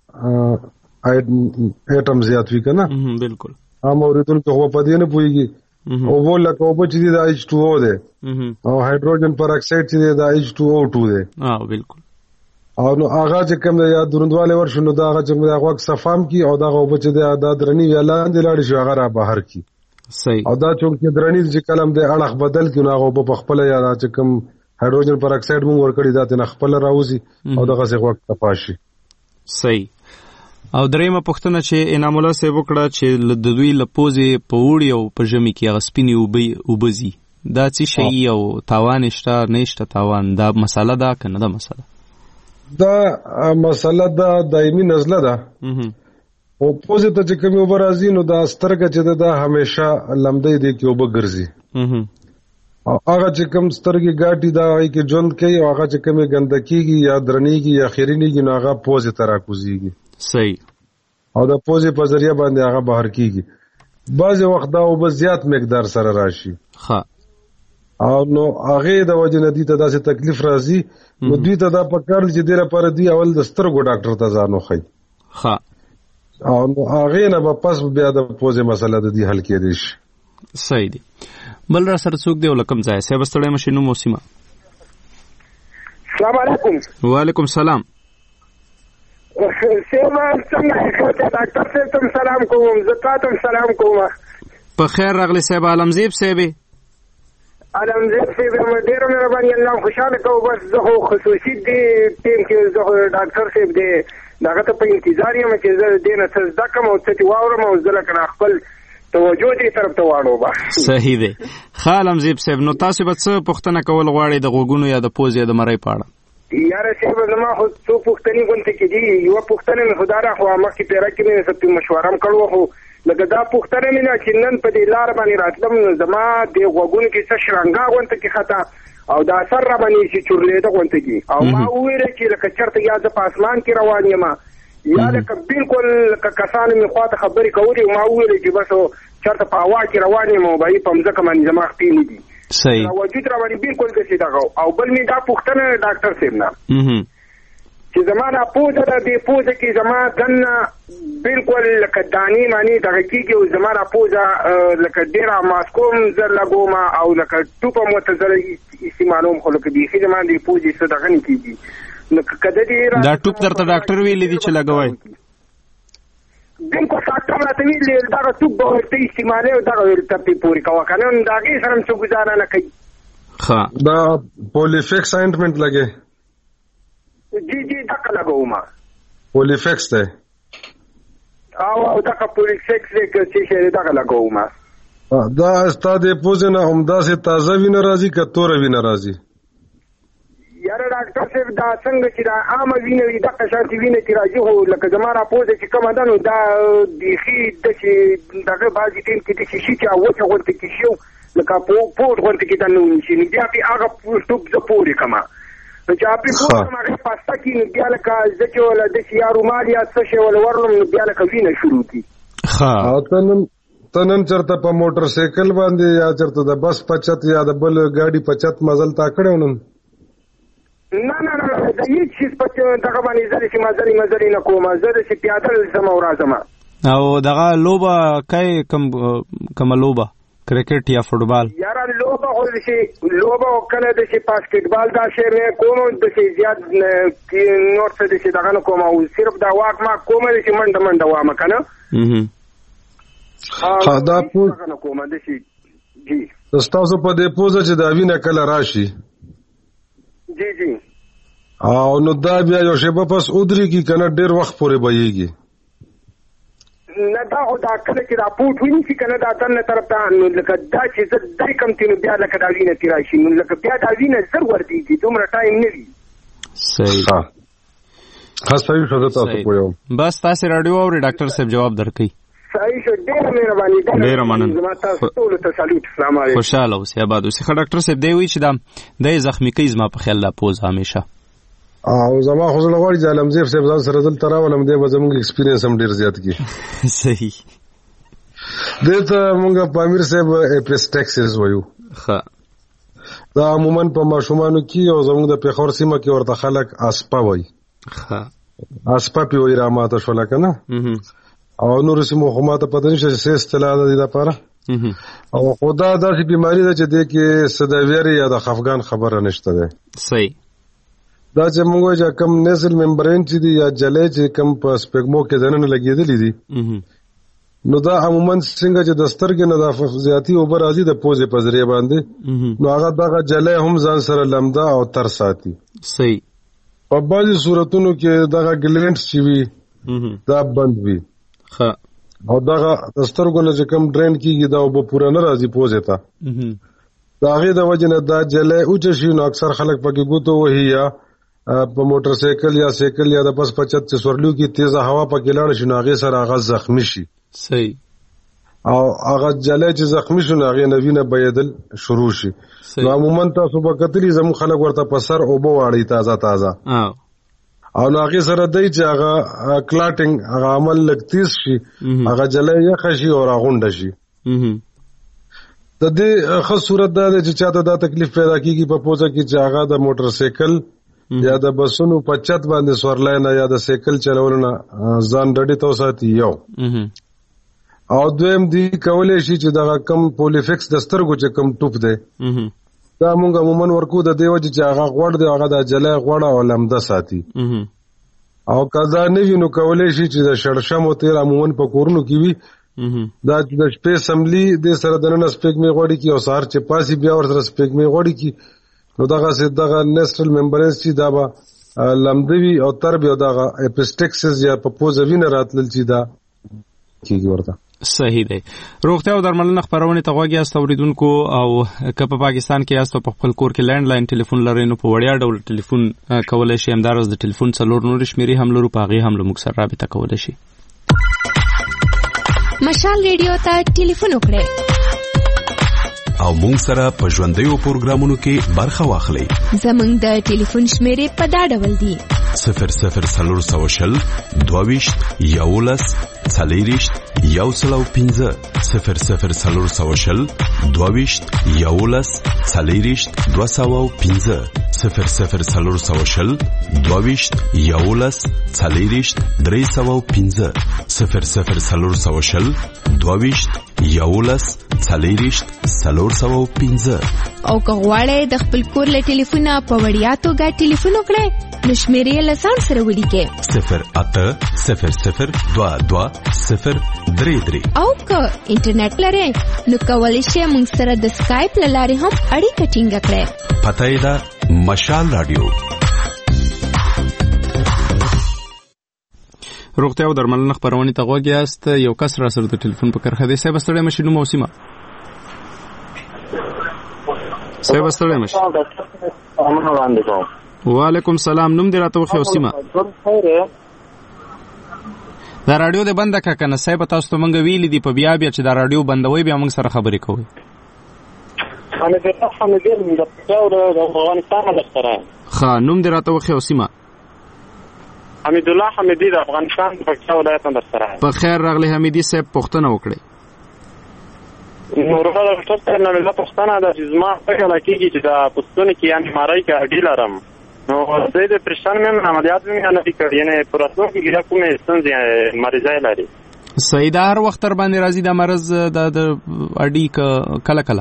ایټم زیات وي که نه. بالکل. عام اورېدونکي خو په دې نه پوهېږي. اوبه لکه اوبه چې دي دا H2O دی او هایدروجن پر اکساید چې دی دا H2O2 دی. بالکل. او نو هغه چې کوم دی یا دروندوالی ورشي نو دا هغه چې غوږ صفام کړي او دغه اوبه چې دی دا درني یا لاندې لاړې شي هغه را بهر کړي. صحیح. او دا چونکې درني چې کله هم دی اړخ بدل کړي نو هغه اوبه په خپله یا دا چې کوم هایدروجن پر اکساید مونږ ورکړي دا ترې نه خپله راوځي او دغسې غوږ صفا شي. صحیح. او درېیمه پوښتنه چې انعام الله صاحب وکړه چې د دوی له پوزې په اوړي او په ژمي کې هغه سپینې اوبه ځي، دا څه شی او تاوان شته نه شته تاوان، دا مسله ده که نه ده مسله؟ دا مسله ده دایمي نزله ده. او پوزې ته چې کومې اوبه راځي نو دا سترګه چې ده دا همیشه لمدی دی کې اوبه ګرځي او هغه چې کوم سترګې ګاټي دا هغې کې ژوند کوي او هغه چې کومې ګنده کېږي یا درنېږي یا خیرینېږي نو هغه پوزې ته راکوزېږي. صحیح. او د پوزې په ذریعه باندې هغه بهر کېږي. بعضې وخت دا اوبه زیات مقدار سره راشي او نو هغې د وجې نه دوی ته داسې تکلیف راځي نو دوی ته دا پکار چې دې لپاره دوی اول د سترګو ډاکټر ته ځان وښیي او نو هغې نه به پس بیا د پوزې مسله د دوی حل کېدی شي. صحیح دی. بل را سره څوک دی او له کوم ځای؟ صاحب ستړی مه شئ، نوم او سیمه. السلام علیکم. وعلیکم سلام. ډاکټر صاحب ته سلام کوم، زه تا ته سلام کوم. په خیر راغلی صاحب. عالمزیب صاحب عالمزیب صاحب ډېره مهرباني، الله خوشحاله کوو. بس زه خو خصوصي دې ټیم کې زه ډاکټر صاحب دې دغه ته په انتظار یم چې زه دې نه څه زده کړم او څه چې واورم او زه لکه خپل توجه دې طرف ته واړوم. صحیح دی. ښه عالمزیب صاحب، نو تاسو به څه پوښتنه کول غواړئ د غوږونو یا د پوزې یا د مرۍ په اړه؟ یاره صاحب زما خو څو پوښتنې غونډې کې دي. یوه پوښتنه مې خو دا ده، خو مخکې پیره کې مې څه مشوره هم کړو، خو لکه دا پوښتنه مې نه چې نن په دې لاره باندې راتلم نو زما د غوږونو کې څه شرنګا غونډه کې خطا او دا سر را باندې چې چورلېده غونډه کې او ما وویل چې لکه چېرته یا زه په اسمان کې روان یم یا لکه بالکل لکه کسانو مې خواته خبرې کولې. ما وویل چې بس چېرته په هوا کې روان یم او به په مځکه باندې زما خپې نه دي. صحیح. وجود را باندې بالکل داسې دغه. او بل مې دا پوښتنه ډاکټر صاحب نه چې زما دا پوزه ده، دې پوزه کې زما دننه بالکل لکه دانې مانې دغه کېږي او زما دا پوزه لکه ډېره ماسکوم زر لګوم او لکه ټوپ هم ورته زر استعمالوم، خو لکه بیخي زما دې پوزې څه دغه نه کېږي. نو که دا ټوپ درته ډاکټر ویلی دي چې لګوئ؟ بالکل ډاکټر راته ویلي دغه ټوپ به ورته استعمالوي او دغه ورته پرې پورې کوه، که نه د هغې سره هم څه ګزاره نه کوي. دا پولیفیکس آینټمنټ لګې؟ جی دغه لګوم. پولیفیکس دی او دغه پولیفیکس دی که څه شی دی دغه لګوم. دا ستا د پوزې نه همداسې تازه وینه راځي که توره وینه راځي؟ یاره ډاکټر صاحب دا څنګه چې دا عامه وینه وي دغه شانتې وینه چې راځي، خو لکه زما را پوزه چې کومه ده نو دا بیخي داسې دغه بعضې ټایم کې داسې شي چې وچه غونته کې شي لکه پوټ غونته کې دننه ونیسي نو بیا پرې هغه ټوپ زه پورې کړم نو چې هغې پورې کړم هغې پاسته کړي نو بیا لکه زه چې وله داسې یا رومال یا څه شی وله ورلم نو بیا لکه وینه شروع کړي. ته نن چېرته په موټر سایکل باندې یا چېرته د بس په چت یا د بل ګاډي په چت مزل تا کړی و نن؟ نه د هېڅ شي په دغه باندې زه داسې مزلې نه کوم، زه داسې پیاده ځم او راځم. او دغه لوبه کوې کومه لوبه کرکټ یا فوټبال؟ یاره لوبه خو داسې لوبه کله داسې باسکټبال دا شی مې کوم داسې زیات نور څه داسې دغه نه کوم او صرف دا واک ما کومه داسې منډه وامه که نه. دا پوز څنګه کوم د شي جی تاسو په دې پوزه چې دا وینه کله راشي جی جی او نو دا بیا یو شی په پس ودري کی کنه ډیر وخت پورې بهيږي نه دا خو دا کله چې دا پوت ویني چې کنه دا تن طرف ته نو لکه دا چې زړه کم تینو بیا لکه دا وینه تیرا شي نو لکه بیا دا وینه زر ورتيږي دومره ټایم نه وي صحیح صحیح شو تاسو پوهیو بس تاسو رادیو او ډاکټر صاحب جواب درکې صحیح شو ډېر مهرباني ډېر مننه تاسو ټول ته سلام السلام علیکم خوشاله اوسئ آباد اوسئ ډاکټر صاحب دی وی چې دا د زخمی کیز ما په خیال لا پوز همیشه او زما خو زړه غواړي چې علمزیف صاحب ځان سره دلته راولم دی به زموږ ایکسپیرینس هم ډېر زیات کی صحیح دته موږ په امیر صاحب اپسټکسس وایو ښه دا عموما په ماشومانو کې او زموږ د پیښور سیمه کې ورته خلک اسپا وایي ښه اسپا پیوي را ماته شو لکه نه او نور سیمو خو ماته پته نشته چې څه اصطلاح ده د لپاره او خدا داسې بیماری ده چې د کې صداویری یا د خفګان خبره نشته ده صحیح دا چې موږ چې کم نسل ممبرین چې دی یا جلې چې کم په سپګمو کې دنه لګېدلې دي نو دا عموما څنګه چې د سترګې نه د زیاتی اوبر راځي د پوزې په ذریعہ باندې نو هغه دغه جلې هم ځان سره لمدا او تر ساتي صحیح په بعضي صورتونو کې دغه ګلینډز چې وي دا بند وي ښه او دغه د سترګو نه چې کم ډرین کیږي دا به پوره نه راځي پوزې ته دا هغې د وجې نه دا جلې اوچه شي نو اکثر خلک پکې ګوتو وهي یا په موټر سایکل یا سایکل یا د پس پچت چې سورلیو کې تیزه هوا پکې لاړ شي نو هغې سره هغه زخمی شي صحیح او هغه جلې چې زخمی شو نو هغې نوینه بهېدل شروع شي نو عموما تاسو به کتلي زموږ خلک ورته په سر اوبه واړي تازه تازه او نو هغې سره دی چې هغه کلاټینګ هغه عمل لږ تیز شي هغه جلې یخه شي او راغونډه شي د دې ښه صورت دا دی چې چاته دا تکلیف پیدا کېږي په پوزه کې چې هغه د موټر سایکل یا د بسونو په چت باندې سورلی نه یا د سایکل چلولو نه ځان ډډې ته وساتي یو او دویم دی کولی شي چې دغه کم پولیفکس د سترګو چې کم ټوپ دی دا مونږ عموما ورکو د دې وجې چې هغه غوړ دی هغه د جلی غوړه او لمده ساتي او که دا نه وي نو کولی شي چې د شړشمو تیل عموما په کورونو کې وي دا د شپې سملي دې سره دننه سپېږمۍ غوړي کي او سهار چې پاسي بیا ورسره سپېږمۍ غوړي کي نو دغه نیسټرل ممبرینز چې دا به لمده وي او تر بیا دغه اپسټکسس یا په پوزه وینه راتلل چې دا کېږي ورته صحیح دی روغتیا او درملنه خپرونې ته غوږ یاست اورېدونکو او که په پاکستان کې یاست او په خپل کور کې لینډ لاین ټلیفون لرئ نو په وړیا ډول ټلیفون کولی شي همداراز د ټلیفون 4 نورې شمېرې هم لرو په هغې هم له موږ سره رابطه کولی شي مشال ریډیو ته ټلیفون وکړئ او مونږ سره په ژوندیو پروګرامونو کې برخه واخلئ زمونږ د ټلیفون شمېرې په دا ډول دي 00 22 11 40 105 00 22 11 40 205 00 22 11 40 305 00 22 11 40 305 او که غواړئ د خپل کور له ټلیفونه په وړیا توګه ټلیفون وکړئ نو شمېرې له ځان سره ولیکئ 080022 او که انټرنیټ لرئ نو کولی شئ موږ سره د سکایپ له لارې هم اړیکه ټینګه کړئ پته یې ده مشال رادیو روغتیا او درملنه خپرونې ته غوږ یاست یو کس را سره د ټلیفون په کرښه دی صاحب ستړی مشي نوم او سیمه صاحب ستړی مشي وعلیکم سلام نوم دې راته وښیه او سیمه دا راډیو دې بنده کړه که نه صاحب تاسو ته موږ ویلي دي په بیا چې دا راډیو بندوئ بیا موږ سره خبرې کوئ ښه نوم دې راته وښیه او سیمه حمید الله حمیدی د افغانستان د پکتیا ولایت نه درسره په خیر راغلی حمیدي صاحب پوښتنه وکړئ نو ورته د ډاکټر صاحب نه مې پوښتنه ده چې زما فکر کېږي چې د پوستوني کې یعنې بیمارۍ کې هډې لرم نو زه د پریشان مې عملیات مې نه دي کړي یعنې په راتلونکي کې دا کومې ستونزې مریضۍ لري صحیح ده هر وخت در باندې راځي دا مرض د هډې کله کله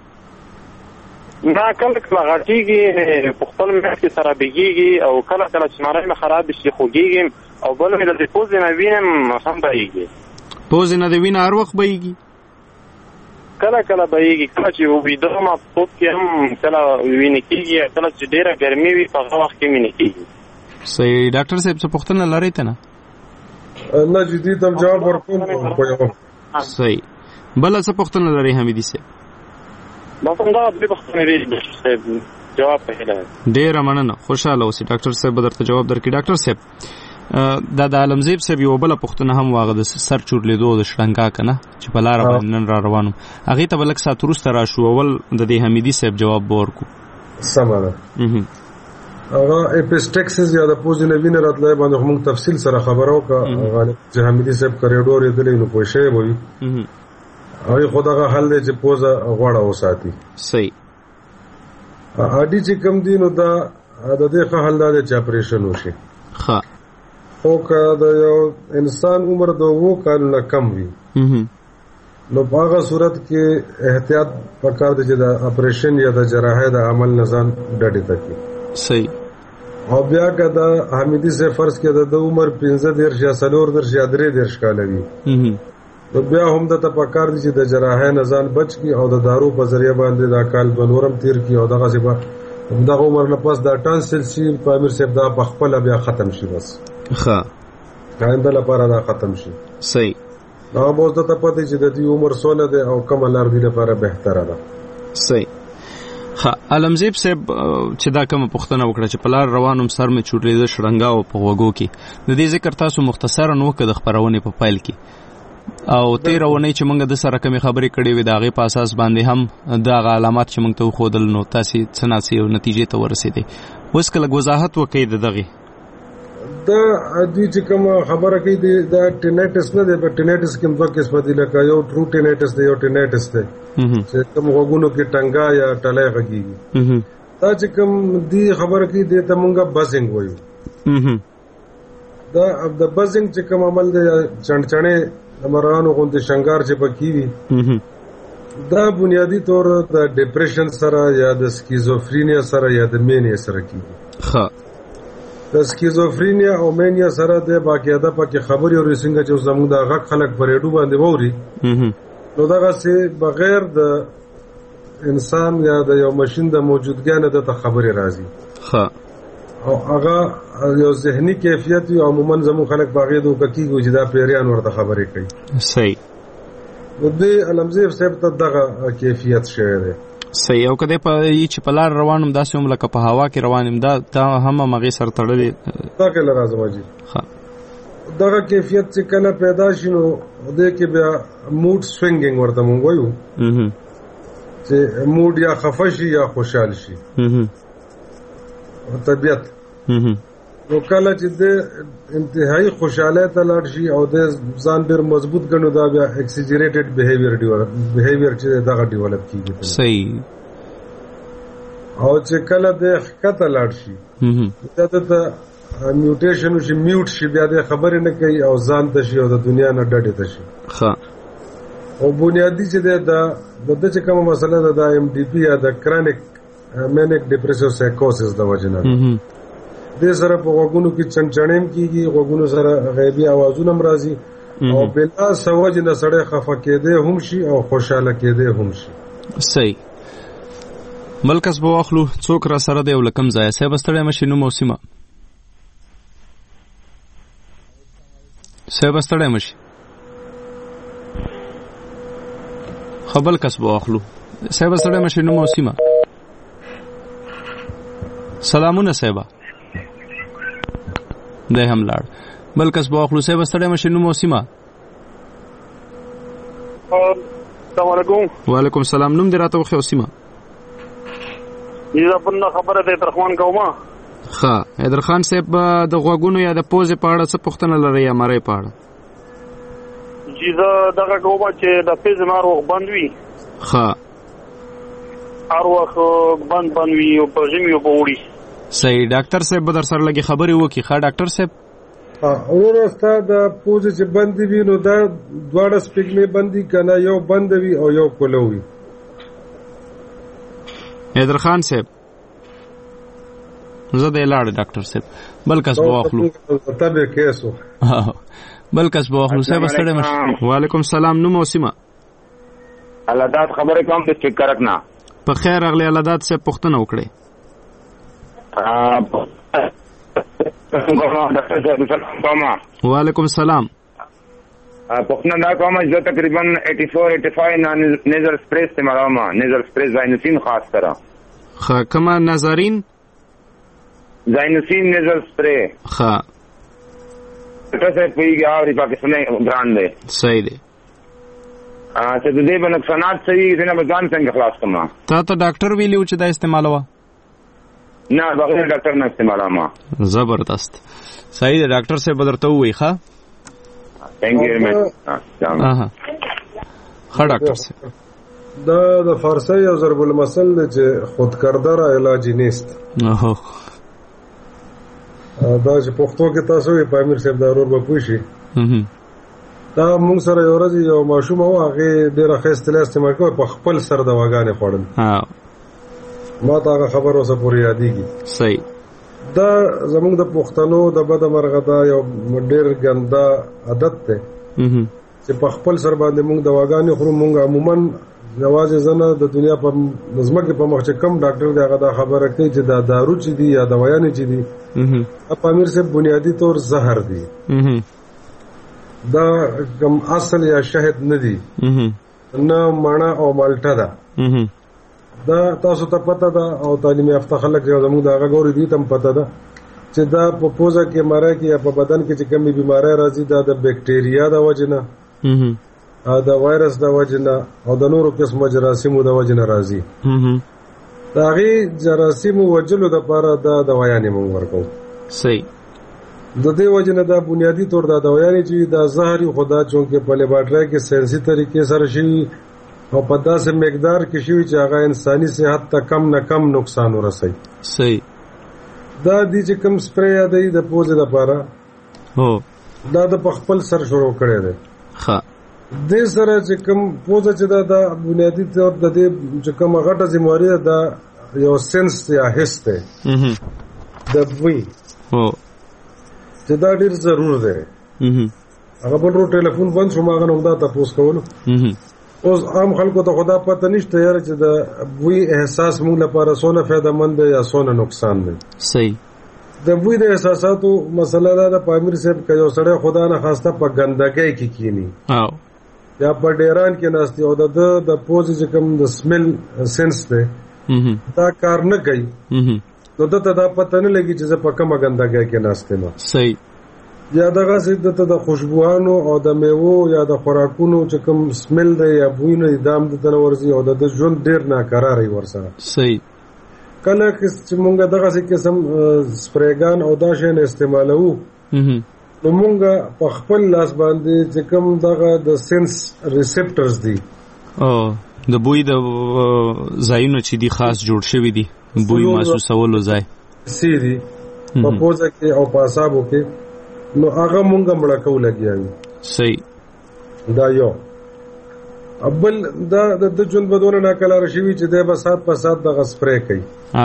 دا کله کله غټېږي په خپل میاشت کې سره بېږېږي او کله کله چې مری مې خراب شي خوږېږم او بل مې د پوزې نه وینم هم بهېږي پوزې نه د وینه هر وخت بهېږي کله کله بهیږي، کله چې ویده ما خوب کې هم کله وینې کېږي، کله چې ډېره ګرمي وي په هغه وخت کې وینې کېږي. صحیح. ډاکټر صاحب څه پوښتنه لرئ ته نه؟ نه جدي ته جواب ورکوم. صحیح. بله څه پوښتنه لرئ حمیدي صاحب؟ بس همدغه دوې پوښتنې دي صاحب، جواب په هیله. ډېره مننه، خوشحاله اوسئ. ډاکټر صاحب به درته جواب درکړي. ډاکټر صاحب دا د عالمزیب صاحب یو بله پوښتنه هم واغه د سر چورلېدو د شړنګا که نه چې په لاره باندې نن را روان وم، هغې ته به لږ ساعت وروسته راشو. اول د دې حمیدي صاحب جواب به ورکړو. سمه ده. هغه اپسټکسس یا د پوزې نه وینه راتلی باندې خو موږ تفصیل سره خبره وکړه. غالب چې حمیدي صاحب کریډور یې دلی نو پوه شوی به وي. هغې خو دغه حل دی چې پوزه غوړه وساتي. صحیح. هډي چې کوم دي نو دا د دې ښه حل دا دی چې اپریشن وشي. ښه. خو که د یو انسان عمر د 7 کالو نه کم وي نو په هغه صورت کې احتیاط پکار دی چې د اپریشن یا د جراحۍ د عمل نه ځان ډډې ته کړي. صحیح. او بیا که د حمیدي صاحب فرض کې د عمر 15 یا 14 یا 23 کاله وي نو بیا هم دته پکار دی چې د جراحۍ نه ځان بچ کړي او د دارو په ذریعه باندې دا کال به نورم تیر کړي او دغسې به همدغه عمر نه پس دا ټانسل شي په امیر صاحب دا په خپله بیا ختم شي. بس ښه. آینده لپاره دا ختم شي. صحیح. دا به اوس دته پته چې د دې عمر څونه دی او کومه لار دې لپاره بهتره ده. صحیح. ښه. عالمزیب صاحب چې دا کومه پوښتنه وکړه چې په لار روان وم سر مې چورلېده شړنګا او په غوږو کې، د دې ذکر تاسو مختصرا وکړه د خپرونې په پیل کې، او تېره اونۍ چې موږ د سره کمې خبرې کړې وې د هغې په اساس باندې هم دغه علامات چې موږ ته وښودل نو تاسې څه ناڅه یو نتیجې ته ورسېدئ. اوس که لږ وضاحت وکړئ د دغې. دا دوی چې کومه خبره کوي دا ټینایټس نه دی، په ټینایټس کې هم دوه قسمه دي، لکه یو ټرو ټینایټس دی یو ټینایټس دی چې کوم غوږونو کې ټنګا یا ټلی غږېږي. دا چې کوم دی خبره کوي دې ته مونږ بزنګ وایو. دا د بزنګ چې کوم عمل دی چڼچڼې د مرغانو غوندې شنګار چې پکې وي دا بنیادی طور د ډپریشن سره یا د سکیزوفرینیا سره یا د مینیا سره کیږي. ښه. د سکیزوفرینیا او مینیا سره د باقاعده پکې خبرې او څنګه چې زموږ د غږ خلک په ریډیو باندې ووري نو دغسې بغیر د انسان یا د یو ماشین د موجودګۍ نه دته خبرې راځي. ښه. او هغه یو ذهني کیفیت وي، عموما زموږ خلک په هغې دوکه کېږي چې دا پیریان ورته خبرې کوي. صحیح. نو دې علمزیب صاحب ته دغه کیفیت شوی دی. صحیح. او که دی چې په لار روان یم داسې هم لکه په هوا کې روان یم دا هم همغې سره تړلې دا کله راځم حاجي. دغه کیفیت چې کله پیدا شي نو دې کې بیا موډ سوینګینګ ورته مونږ وایو چې موډ یا خفه شي یا خوشحال شي طبیعت. نو کله چې د انتهایی خوشحالی ته لاړ شي او د ځان ډېر مضبوط ګڼو دا بیا ایکسیجریټډ بیهیویر چې دغه ډیولپ کېږي. صحیح. او چې کله د ښکته لاړ شي بیا دته میوټیشن وشي، میوټ شي، بیا د خبرې نه کوي او ځان ته شي او د دنیا نه ډډې ته شي. ښه. او بنیادي چې د ده چې کومه مسله ده د MDP یا د کرانیک مینیک ډپریسیو سایکوسس د وجې نه دې سره په غوږونو کې چنچڼې هم کېږي، غوږونو سره غیبي اوازونه هم راځي او بلا سوجې نه سړی خفه کېدی هم شي او خوشحاله کېدی هم شي. صحیح. ملکس به واخلو څوک را سره دی او له کوم ځایه؟ صاحب ستړی مه شي، نوم او سیمه. صاحب ستړی مه شي. ښه بل کس به واخلو. صاحب ستړی مه شي، نوم او سیمه. سلامونه صاحبه. دی هم لاړ. بل کس به واخلو. صاحب ستړی مه شي، نوم او سیمه. السلام علیکم. وعلیکم السلام. نوم دې راته وښیه او سیمه. زه بله خبره د حیدرخان کوم. ښه. حیدرخان صاحب د غوږونو یا د پوزې په اړه څه پوښتنه لرئ یا مرۍ په اړه؟ جی زه دغه کوم چې د پزې ناروغ بند وي. ښه. هر وخت بند وي او په ژمي او په اوړي. صحیح. ډاکټر صاحب به در سره لږې خبرې وکړي. ښه ډاکټر صاحب. وروره ستا د پوزې چې بندې وي نو دا دواړه سپېږمې بندي که نه یو بند وي او یو کولو وي؟ حیدرخان صاحب زه دی لاړ ډاکټر صاحب. بل کس به واخلو. بل کس به واخلو. صاحب ستړی مه شي. وعلیکم السلام. نوم او سیمه. علادات خبره کوم د چیک کرکنا. په خیر اغلی علادات سے پوښتنه وکړئ. وعلیکم السلام. پوښتنه دا کوم چې تقریبا 84-85 نیزل سپری استعمالوم، نیزل سپری زاینوسین خاص کړه. کومه نظرین؟ زاینوسین نیزل سپری. څه پیږي او پاکستاني برانډ دی. صحیح دی. چې د دې په نقصانات صحیح دي نه ځان څنګه خلاص کما. تا ته ډاکټر ویلو چې دا استعمالوه؟ نه بغیر ډاکټر نه استعمالوم. زبردست. صحیح دی ډاکټر صاحب بدرته وی ښه. Thank you very much. ښه ډاکټر صاحب. دا د فارسی یو ضرب المثل دی چې خودکرده را علاج نیست. دا چې پښتو کې تاسو یې په امیر صاحب دا ورور به پوه شي. دا موږ سره یو ورځ یو ماشوم و، هغې ډېره ښه اصطلاح استعمال کوي، په خپل سر دواګانې خوړل. ما ته هغه خبر اوسه پورې یادېږي. صحیح. دا زموږ د پښتنو د بده مرغه دا یو ډېر ګنده عادت دی چې په خپل سر باندې موږ دواګانې خورو. موږ عموما یوازې زه نه، د دنیا په ځمکې په مخ چې کم ډاکټر دی هغه دا خبره کوي چې دا دارو چې دي یا دوایانې چې دي په امیر صاحب بنیادي طور زهر دي. دا کم اصل یا شهد نه دي، نه مڼه او مالټه ده. دا تاسو ته پته ده او تعلیم یافته خلک چې زموږ د هغه ګوري دي ته هم پته ده چې دا په پوزه کې مری کې یا په بدن کې چې کومې بیماری راځي دا د بیکټیریا د وجې نه، د وایرس د وجې نه او د نورو قسمو جراثیمو د وجې نه راځي. د هغې جراثیمو وجلو دپاره دا دوایانې موږ ورکوو. صحیح. د دې وجې نه دا بنیادي طور دا دوایانې چې دا زهر خو دا چونکې په لیبارټرۍ کې ساینسي طریقې سره شوي او په داسې مقدار کې شوي چې هغه انساني صحت ته کم نه کم نقصان ورسوي. صحیح. دا دي چې کوم سپری یادوي د پوزې دپاره دا د په خپل سر شروع کړی دی. دې سره چې کوم پوزه چې دا بنیادي طور د دې چې کومه غټه ذمهواري ده دا یو سنس یا حس دی د بوی چې دا ډېر ضرور دی. هغه بل رو ټلیفون بند شو، ما هغه نه همدا تپوس کولو. اوس عام خلکو ته خدا پته نشته یاره چې د بوی احساس موږ لپاره څونه فایدهمند دی یا څونه نقصان دی. صحیح. د بوی د احساساتو مسله دا ده په امیر صاحب که یو سړی خدا نه خواسته په ګندګۍ کې کینی یا په ډیران کې ناست او د پوزې چې کوم د سمیل سنس دی دا کار نه کوي نو دته دا پته نه لګي چې زه په کومه ګندګۍ کې ناست یم. صحیح. یا دغسې دته د خوشبوانو او د میوو یا د خوراکونو چې کوم سمیل دی یا بوی نه دا هم دته نه ورځي او د ژوند ډېر ناکراره وي ورسره. صحیح. کله چې مونږ دغسې قسم سپریګان او دا شیان استعمالوو نو مونږ په خپل لاس باندې چې کوم دغه د سنس ریسپټرز دي د بوی د ځایونه چې دي خاص جوړ شوي دي بوی محسوسولو ځای سی دي په پوزه کې او په اعصابو کې نو هغه مونږ مړه کوو لګیا یو. صحیح. دا یو بل دا د ژوند به دونه ناکلاره شوي چې دی به سات په سات دغه سپری کوي.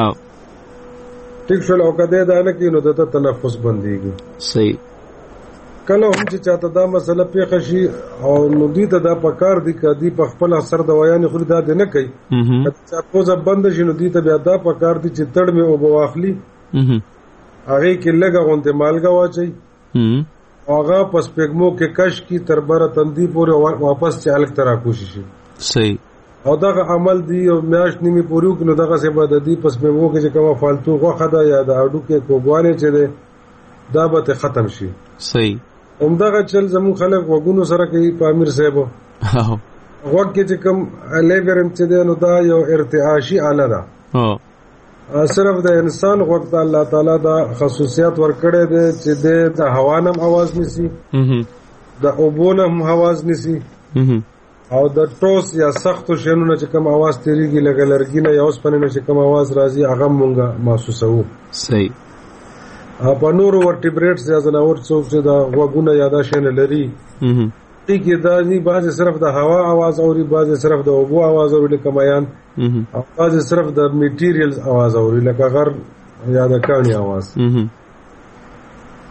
ټیک شول او که دی دا نه کوي نو دته تنفس بندېږي. صحیح. کله هم چې چاته دا مسله پیښه شي او نو دوی ته دا پکار دي که دوی په خپل اثر دوایانې خوري دا دې نه کوي که چا پوزه بنده شي نو دوی ته بیا دا پکار دي چې تړ مې اوبه واخلي هغې کې لږه غوندې مالګه واچوي او هغه په سپېږمو کې کش کي تر بره تندي پورې واپس چې هلک ته راکوشي شي. صحیح. او دغه عمل دی یو میاشت نیمې پورې وکړي نو دغسې به د دوی په سپېږمو کې چې کومه فالتو غوښه ده یا د هډوکې کوږوالی چې دی دا به ترې ختم شي. صحیح. همدغه چل زموږ خلک غوږونو سره کوي په امیر صاحبو غوږ کې چې کوم لیبرنت چې دی نو دا یو ارتعاشي آله ده. صرف د انسان غوږ ته الله تعالی دا خصوصیات ورکړی دی چې دی د هوا نه هم اواز نیسي د اوبو نه هم اواز نیسي او د ټوس یا سختو شیانو نه چې کوم اواز تېرېږي لکه لرګي نه یا اوسپنې نه چې کوم اواز راځي هغه مونږ محسوسوو. صحیح. په نورو ورټیبریټس یا ځناور څوک چې د غوږونه یا دا شیان لري ټیکې دا دي بعضې صرف د هوا اواز اوري بعضې صرف د اوبو اواز اوري لکه میان او بعضې صرف د میټیریلز اواز اوري لکه غر یا د کاڼي اواز.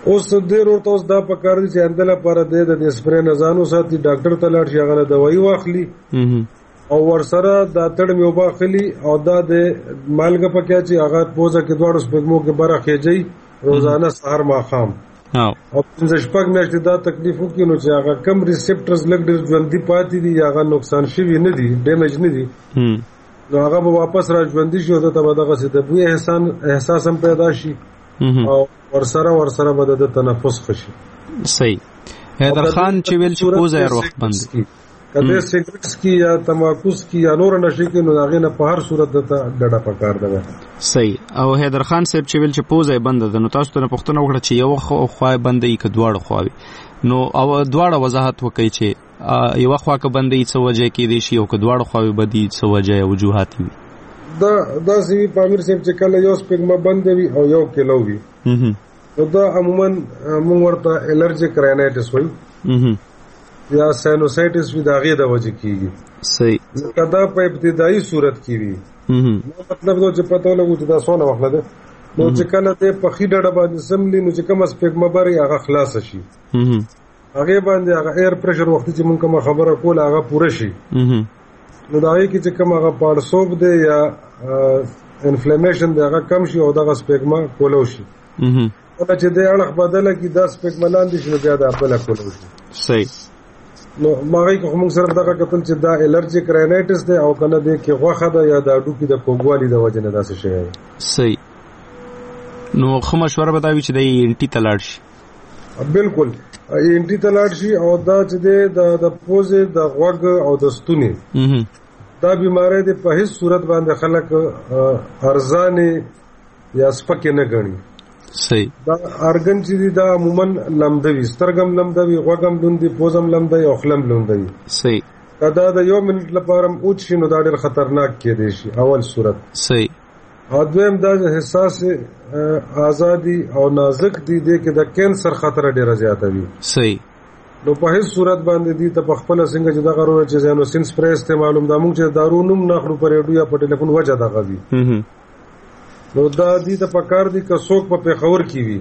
اوس ډېر ورته اوس دا پکار دي چې انده لپاره د سپری نه ځانو ساتي، ډاکټر ته لاړ شي، هغه نه دوايي واخلي او ورسره دا تړم یو باخلي او دا د مالګه پکې چې هغه پوزه کې دواړو سپګمو کې بره خېجي روزانه سهار ماښام او 15 شپږ میاشتې دا تکلیف وکړي نو چې هغه کم ریسپټرز لږ ډېر ژوندي پاتې دي، هغه نقصان شوي نه دي، ډیمیج نه دي، نو هغه به واپس را ژوندي شي او ته به دغسې د بوی احساس هم پیدا شي او ورسره به د تنفس ښه شي. صحیح. حیدر خان چې ویل چې پوزه هر وخت بند کله سیګریټس کی یا تماکوس کی یا نور نشي کې نو هغه نه په هر صورت ته ډډه پکار ده. صحیح. او حیدر خان صاحب چې ویل چې پوزه بند ده نو تاسو ته پوښتنه وکړه چې یو خوا بندې ک دواړه خواوي نو او دواړه وضاحت وکړي چې یو خوا ک بندې څه وجه کې دي شي او ک دواړه خواوي بدی څه وجه او وجوهات وي. دا سی پامیر صاحب چې کله یو سپګما بند وي او یو کیلو وي نو دا عموما موږ ورته الرجیک رینایټس وایو یا ساینوسایټس وی دا غي د وجه کیږي. صحیح. کدا په ابتدایي صورت کې وي مطلب نو چې پته لګو چې دا څونه وخت ده نو چې کله ته په خېډه باندې سملی نو چې کوم سپګما بری هغه خلاص شي هغه باندې هغه ایر پریشر وخت چې مونږ کوم خبره کول هغه پوره شي نو دا یې چې کوم هغه پړسوب دی یا انفلیمیشن دی هغه کم شي او دغه سپګما کولو شي کله چې د اړه بدله کی دا سپګما لاندې شي نو بیا دا بل کولو شي. صحیح. نو ماغي کوم سره دغه کتل چې دا الرجیک رینایټس دی او کنه د کې غوخه ده یا د اډو کې د کوګوالي د وجه نه داسې شي. صحیح. نو خو مشوره بداوي چې د انټي تلاړ شي. بالکل انټي تلاړ شي او دا چې د پوزې د غوګ او د ستوني دا بیماری د په هیڅ صورت باندې خلک ارزانه یا سپکه نه غني. صحیح. دا ارګن چې دا عموما لمدوي، سترګم لمدوي، غوګم لوندي، پوزم لمدوي او خلم لوندوي. صحیح. دا د یو منټ لپاره اوت شي نو دا ډېر خطرناک کېدی شي اول صورت. صحیح. او دویم دا حساس ازادي او نازک دي کې د کینسر خطر ډېر زیاته وي. صحیح. نو په هیڅ صورت باندې دي ته په خپل څنګه چې دا غوړو چې زینوسین سپری استعمالوم دا موږ چې دارو نوم ناخلو پر ریډیو یا په ټلیفون وجه دا غوي نو دا دي ته پکار دي که څوک په پیښور کې وي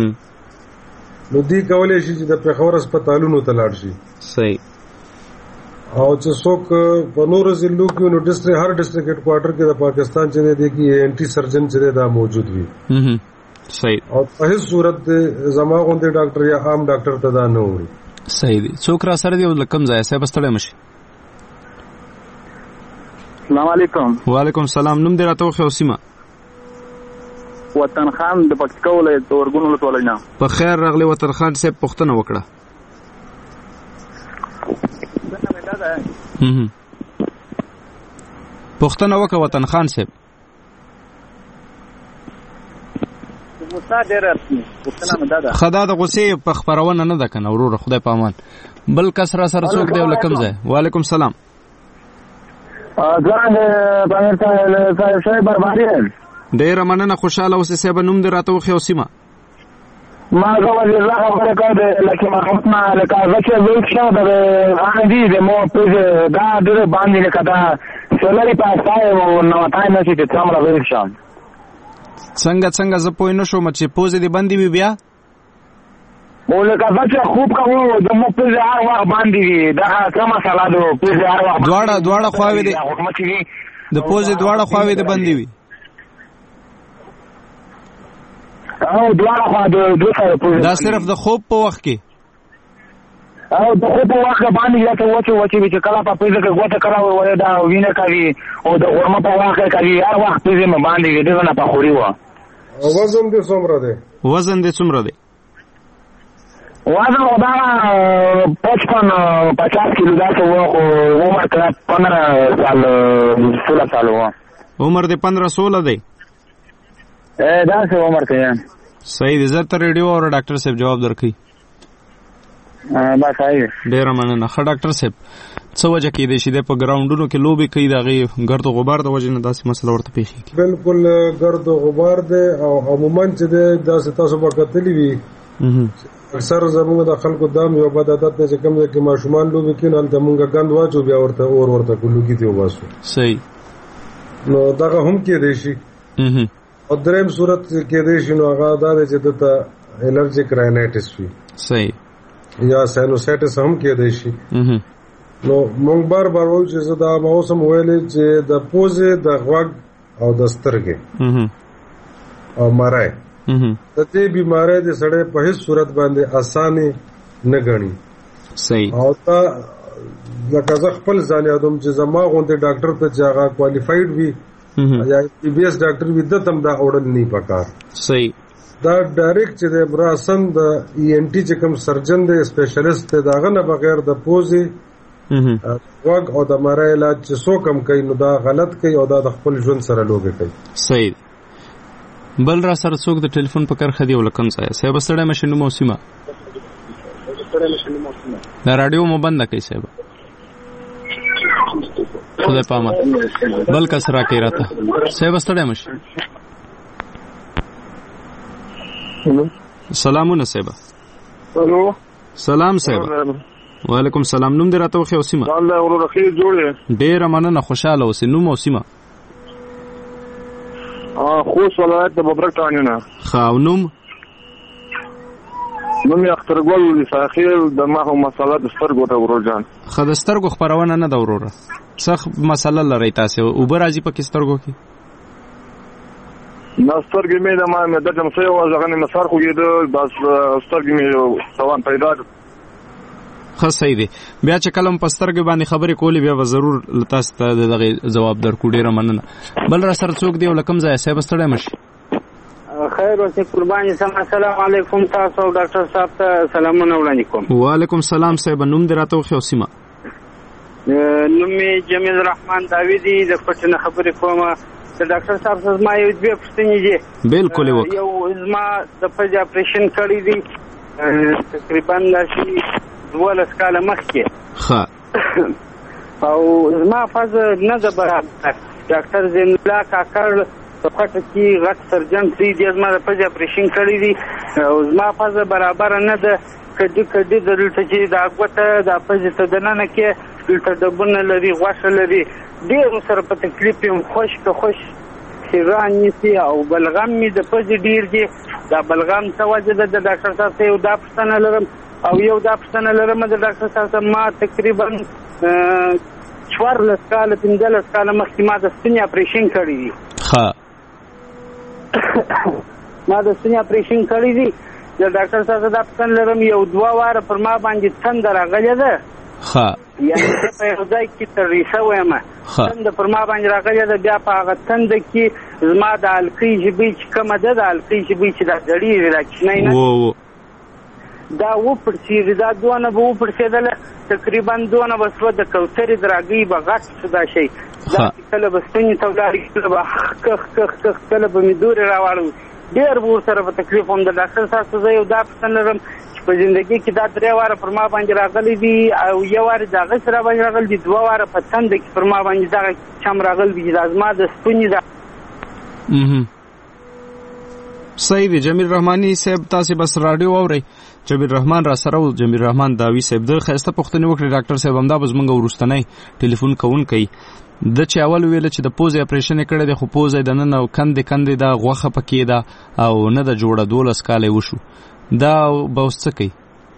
نو دی کولای شي چې د پیښور هسپتالونو ته لاړ شي. صحیح. او چې څوک په نور ضلعو کې نو ډیسټریکټ هر ډیسټریکټ هډ کوارټر کې د پاکستان چې دی کې انټي سرجن چې دا موجود وي. صحیح. او په هیڅ صورت زما غونډه ډاکټر یا عام ډاکټر ته دا نه وي. صحیح دی. څوک را سره دی او لکم ځای صاحب ستړی مشي. السلام علیکم. وعلیکم السلام. نوم دې راته وخی او سیمه. وطن خان د پکتیکا ولایت ورګونو ولسوالۍ نه. په خیر راغلی وطن خان صاحب پوښتنه وکړه. پوښتنه وکړه وطن خان صاحب. خدا د غصې په خبرونه نه ده کنه وروره خدای په امان. بل کس را سره څوک دی ولکم ځای. وعلیکم السلام. ځان باندې صاحب بربادي ډیر مننه خوشاله اوسې صاحب. نوم دې راته وخی او سیمه. ما غواړم چې زه خبره کوم لکه محمد ما لکه چې وښه د باندې د مو په دا د باندې کدا سولري پاسای او نو تای نه چې څومره وښه څنګه زه پوه نه شوم چې پوزې دې بندې وي بیا ولکه چې خوب کوو د مو په هر وخت باندې وي دا څه مسله ده په هر وخت دواړه خواوې دي د پوزې دواړه خواوې دې بندې وي او دواړه خوا د دا صرف د خوب په وخت کې او د خوب په وخت باندې یا ته وچه چې کله په پیزه کې غوته کړه وای دا وینه کوي او د غرمه په وخت کې کوي هر وخت پیزه م باندې دې نه په خوري و. وزن دې څومره دی؟ وزن دې څومره دی؟ وزن دا 50 کیلو دا څو عمر 15 سال 16 سال و. عمر دې 15-16 دی؟ دا څه عمر کې. صحیح دی. زه ته ریډیو او ډاکټر صاحب جواب درکړي. بس صحیح. ډیر مننه. ښه ډاکټر صاحب څه وجه کې دی چې د په ګراوندونو کې لوبي کوي دا غي ګرد او غبار د وجه نه داسې مسله ورته پیښیږي؟ بالکل ګرد او غبار دی او عموما چې داسې تاسو په کتلې وي اکثر زموږ د خلکو دام یو بد عادت دی چې کوم کې ماشومان لوبي کوي نو زموږ غند واچو بیا ورته کولوږي دی واسو. صحیح. نو دا هم کې دی شي او دریم صورت کې دی شي نو هغه دا چې د الرجیک راینایټس وي صحیح یا ساینوسایټس هم کېدای شي. نو مونږ بار وایو چې زه دا موسم ویلې چې د پوزې د غوږ او د سترګې او مرای د دې بیماری د سړی په هیڅ صورت باندې اسانه نه غني. صحیح. او تا لکه زه خپل ځان یادوم چې زما غونډه ډاکټر ته چې هغه کوالیفاید وي یا بي اس ډاکټر وي د تم دا اورل نه پکار. صحیح. دا ډایرکټ چې د براسن د ای ان ټي چې کوم سرجن دی سپیشلیست دی داغه نه بغیر د پوزې غوږ او د مرای علاج چې څوک هم کوي نو دا غلط کوي او دا د خپل ژوند سره لوبې کوي. صحیح. بل را سره څوک د ټلیفون په کرخه دی ولکم ځای صاحب سره مشنو موسمه دا رادیو مو بند کړئ صاحب خدای پامه بل کس را کوي راته صاحب سره مش سلامونه صاحب. الو سلام صاحب. وعلیکم سلام. نوم دې راته وخی اوسیمه الله ورو رخي جوړه ډیر مننه خوشاله اوسې. نوم اوسیمه خوست ولایت د ببرک ټانیونه. خاو نوم اخترګل لساخیل د ماهو مسله د سترګو ته ورجان. خه د سترګو خبرونه نه دا وروره څخ مسله لري تاسو او برازي په سترګو کې نو سترګې مې د ما د جمسي او ځغه مسار خو یې د بس سترګې مې توان پیدا خاصه دی. بیا چې کلم پسترګ باندې خبرې کولې بیا به ضرور تاسو ته دغه جواب درکو. ډیره مننه. بل را سره څوک دی ولکم ځای صاحب ستړی مشي. خیر اوسې قرباني سم. السلام علیکم تاسو ډاکټر صاحب ته سلامونه وړاندې کوم. وعلیکم سلام صاحب. نوم دې راته وخی اوسیمه. نوم می جمیل رحمان داوودی د پټنه خبرې کوم. د ډاکټر صاحب سره ما یو دوه پوښتنې دي. بالکل وک. یو زما د پج اپریشن کړی دی تقریبا لاشي 12 کاله مخکې. ښه. او زما فاز نه د برابر ډاکټر زین الله کاکړ په پټ کې غټ سرجن دی زما د پج اپریشن کړی دی او زما فاز برابر نه ده کډي دلته چې دا غوته د پج ته دننه کې دلته دبن لري غوښه لري ډیر سره په تکلیف یم خوش خیران نسی او بلغم می د پج ډیر دی. دا بلغم څه وجه ده د ډاکټر صاحب ته یو دا پوښتنه لرم او یو دا پوښتنه لرم د ډاکټر صاحب ما تقریبا 14 کاله 15 کاله مخکې ما د ستنې اپریشن کړی دی. ها ما د ستنې اپریشن کړی دی. د ډاکټر صاحب دا پوښتنه لرم یو 2 واره پر ما باندې تند راغلی ده. ها یعنی په یو ځای کې تر ریسه وایم تند پر ما باندې راغلی ده. بیا په هغه تند کې زما د القی جبې چې کومه ده د القی جبې چې دا ډړې راکښنی نه دا و پرسیږي دا دونه به و پرسیدله تقریبا دونه به سوه د کوترې دراګۍ به غټ شو دا شی دا کله به ستنې ته ولاړې کله به کخ کله به مې دورې راواړو ډېر به ورسره په تکلیف وم. د ډاکټر صاحب ته زه یو دا پوښتنه لرم چې په زندګۍ کې دا 3 واره پر ما باندې راغلی دي او یو وار د هغه سره باندې راغلی دي 2 واره په تنده کې پر ما باندې دغه چم راغلی دي دا زما د ستوني دا صحیح دی. جمیل رحمانی صاحب تاسو بس رادیو اورئ. جمیل رحمان را سره او جمیل رحمان داوی صاحب د خسته پښتنې وکړي ډاکټر صاحب همدا بس مونږ ورستنی ټلیفون کوون کوي د چې اول ویل چې د پوزې اپریشن کړی دی خو پوزې د نن او کندې دا غوخه پکې ده او نه د جوړه 12 کاله وشو دا به اوس څه کوي.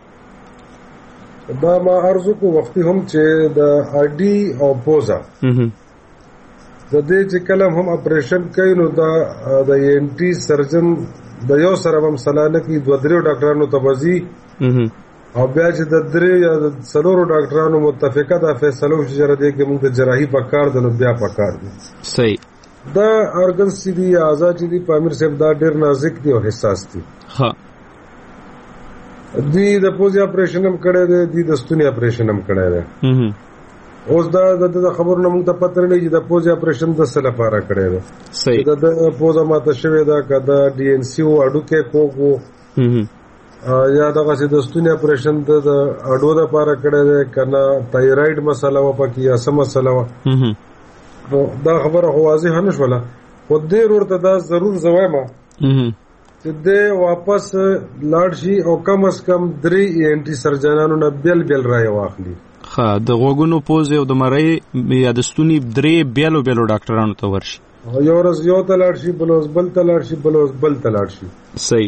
دا ما ارزو کو وختي هم چې د اډي او پوزا د دې چې کلم هم اپریشن کوي نو دا د ان ټي سرجن د یو سره هم سلانه کې 2-3 ډاکټرانو تبازي او بیا چې د 3 یا 4 ډاکټرانو متفقه ده فیصله وشي چې دې کې موږ د جراحي پکار ده نو بیا پکار دي. صحیح. دا ارګنز دي اعضاء چې دي پامیر صاحب دا ډېر نازک دي او حساس دي. ها دی د پوزي اپریشن هم کړی دی د ستوني اپریشن هم کړی دی. اوس دا د خبرونو موږ ته پته نه چې د پوزي اپریشن د څه لپاره کړی دی. صحیح. د پوزه ماته شوې ده کدا ډي ان سی او اډوکې کوو یا دغه چې د ستوني اپریشن د اډو لپاره کړی دی کنه تایرايډ مسله و پکې یا سم مسله و دا خبره واضح نه شوله خو دې ورته دا ضرور زوایما چې دې واپس لاړ شي او کم از کم 3 ان ټي سرجنانو نه بیل راي واخلي. ښه د غوګونو پوزې او د مرۍ یا د ستوني 3 بیلو ډاکټرانو ته ورشي. یو ورځ یو ته لاړ شي بل ته لاړ شي بل ته لاړ شي. صحیح.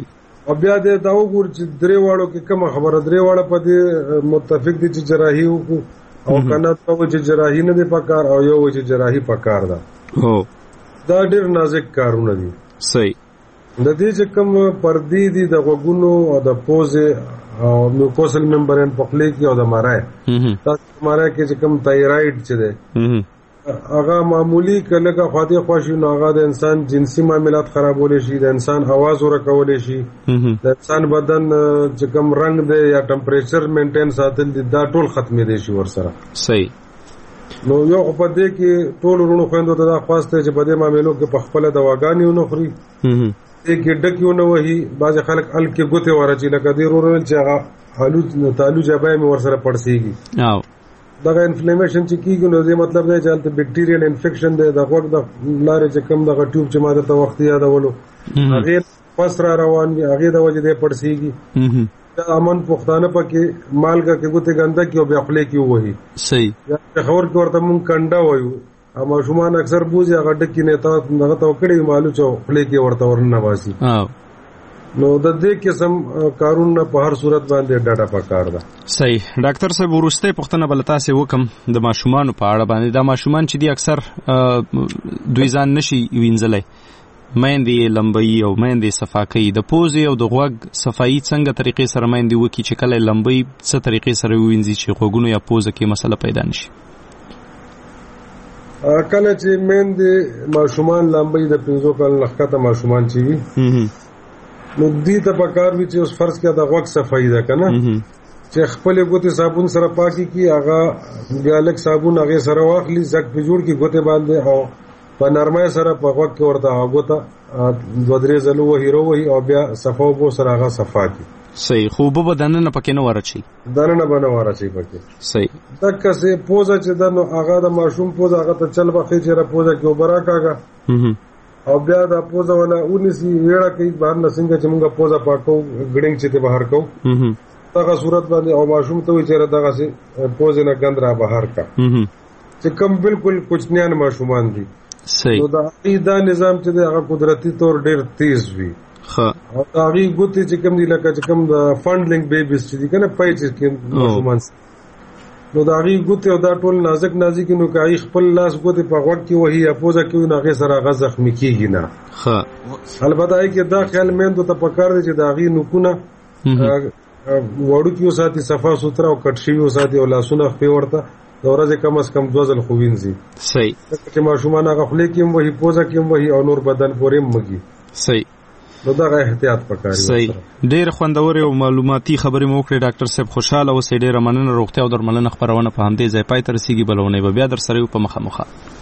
او بیا د دا وګور چې درې واړو کې کوم خبره درې واړه په دې متفق دي چې جراحي وکړو او کنه ته چې جراحي نه دی پکار او یو چې جراحي پکار ده. هو دا ډېر نازک کارونه دي. صحیح. د دې چې کوم پردي دي د غوګونو او د پوزې او میوکوسل ممبرین په خولې کې او د مارای تاسو مارای کې چې کوم تایرايډ چې ده هغه معمولی کله کا خاطی خواشي نو هغه د انسان جنسي معاملات خرابول شي، د انسان आवाज ورکول شي، د انسان بدن چې کوم رنگ دی یا ټمپریچر مینټین ساتل دي دا ټول ختمې دي شي ور سره. صحیح. نو یو په دې کې ټول ورونو خويندو ته دا خواسته چې په دې معاملو کې په خپل دواګانې ونه خوري، دې کې ډکیونه وهي، بعض خلک ال کې ګوته ورچې لکه دې ورونو چې هغه حالو تعالو جبای مې ور سره پړسيږي. او دغه انفلیمیشن چې کیږي نو دې مطلب دی چې هلته بیکټیریل انفیکشن دی، د غوږ د لارې چې کوم دغه ټیوب چې ما درته وخت یادولو هغې پس را روان وي، هغې د وجې دی پړسېږي. امن پښتانه پکې مالګه کې ګوتې ګنده کې او بیا خولې کې ووهي. صحیح. یا پېښور کې ورته مونږ کنډه وایو او ماشومان اکثر بوځي هغه ډکې نه دغه ته وکړي معلوم چې خولې کې ورته ورننباسي. نو د دې قسم کارونه په هر صورت باندې ډاډه پکار ده. صحیح. ډاکټر صاحب ورسته پښتنه بل تاسو وکم د ماشومان په اړه باندې دا ماشومان چې دي اکثر دوی ځان نشي وینځلای، مېندې لمبي او مېندې صفاکۍ د پوزې او د غوږ صفایي څنګه طریقې سره مېندې وکي چې کله لمبي څه طریقې سره وینځي چې غوږونو یا پوزه کې مسله پیدا نشي. کله چې مېندې ماشومان لمبي د 15 کال لخته ماشومان چې وي نو دې ته پکار وي چې اوس فرض کړه د غوږ صفایي ده کنه چې خپل ګوتې صابون سره پاکي کی هغه بیا لک صابون هغه سره واخلي زک په جوړ کې ګوتې باندې او په نرمه سره په غوږ کې ورته غوته دوه درې ځلو وهیرو وهي او بیا صفاو بو سره هغه صفا کی. صحیح. خو به بدن نه پکې نه ورچی، دنه نه بنه ورچی پکې. صحیح. دکه سه پوزه چې دنو هغه د ماشوم پوزه هغه ته چل بخې چې را پوزه کې وبرا کاګه او بیا دا پوزه ولا اونسی ویړه کې بهر نه څنګه چې موږ پوزه پاکو ګډنګ چې ته بهر کو دغه صورت باندې او ماشوم ته چې را دغه سه پوزه نه ګند را بهر کا چې کوم بالکل کوچنیان ماشومان دي. صحیح. نو دا نظام چې هغه قدرتي طور ډیر تیز وي. ها. او هغه ګوتې چې کوم دي لکه چې کوم د فانډلینګ بیبیز چې دي کنه پای چې ماشومان نو دا غي ګوتې او دا ټول نازک نو کوي خپل لاس ګوتې په غوږ کې وهي یا پوزه کې نه غي سره غ زخمی کیږي نه. ها. البته ای کې دا خیال مېندو ته پکار دي چې دا غي نکونه وړو کې وساتي صفا سوتره او کټ شي وساتي او لاسونه په ورته د ورځې کم از کم 2 ځل خو وینځي. صحیح. چې ماشومان هغه خولې کې وهي پوزه کې وهي او نور بدن پورې مګي. صحیح. نو دا احتیاط پکاري. صحیح. ډېر خوندور او معلوماتي خبرې مو کړې ډاکټر صاحب، خوشاله اوسئ. ډېر مننه. روغتیا او درملنه خبرونه په همدې ځای پای ته رسیږي. بلونه به بیا در سره په مخه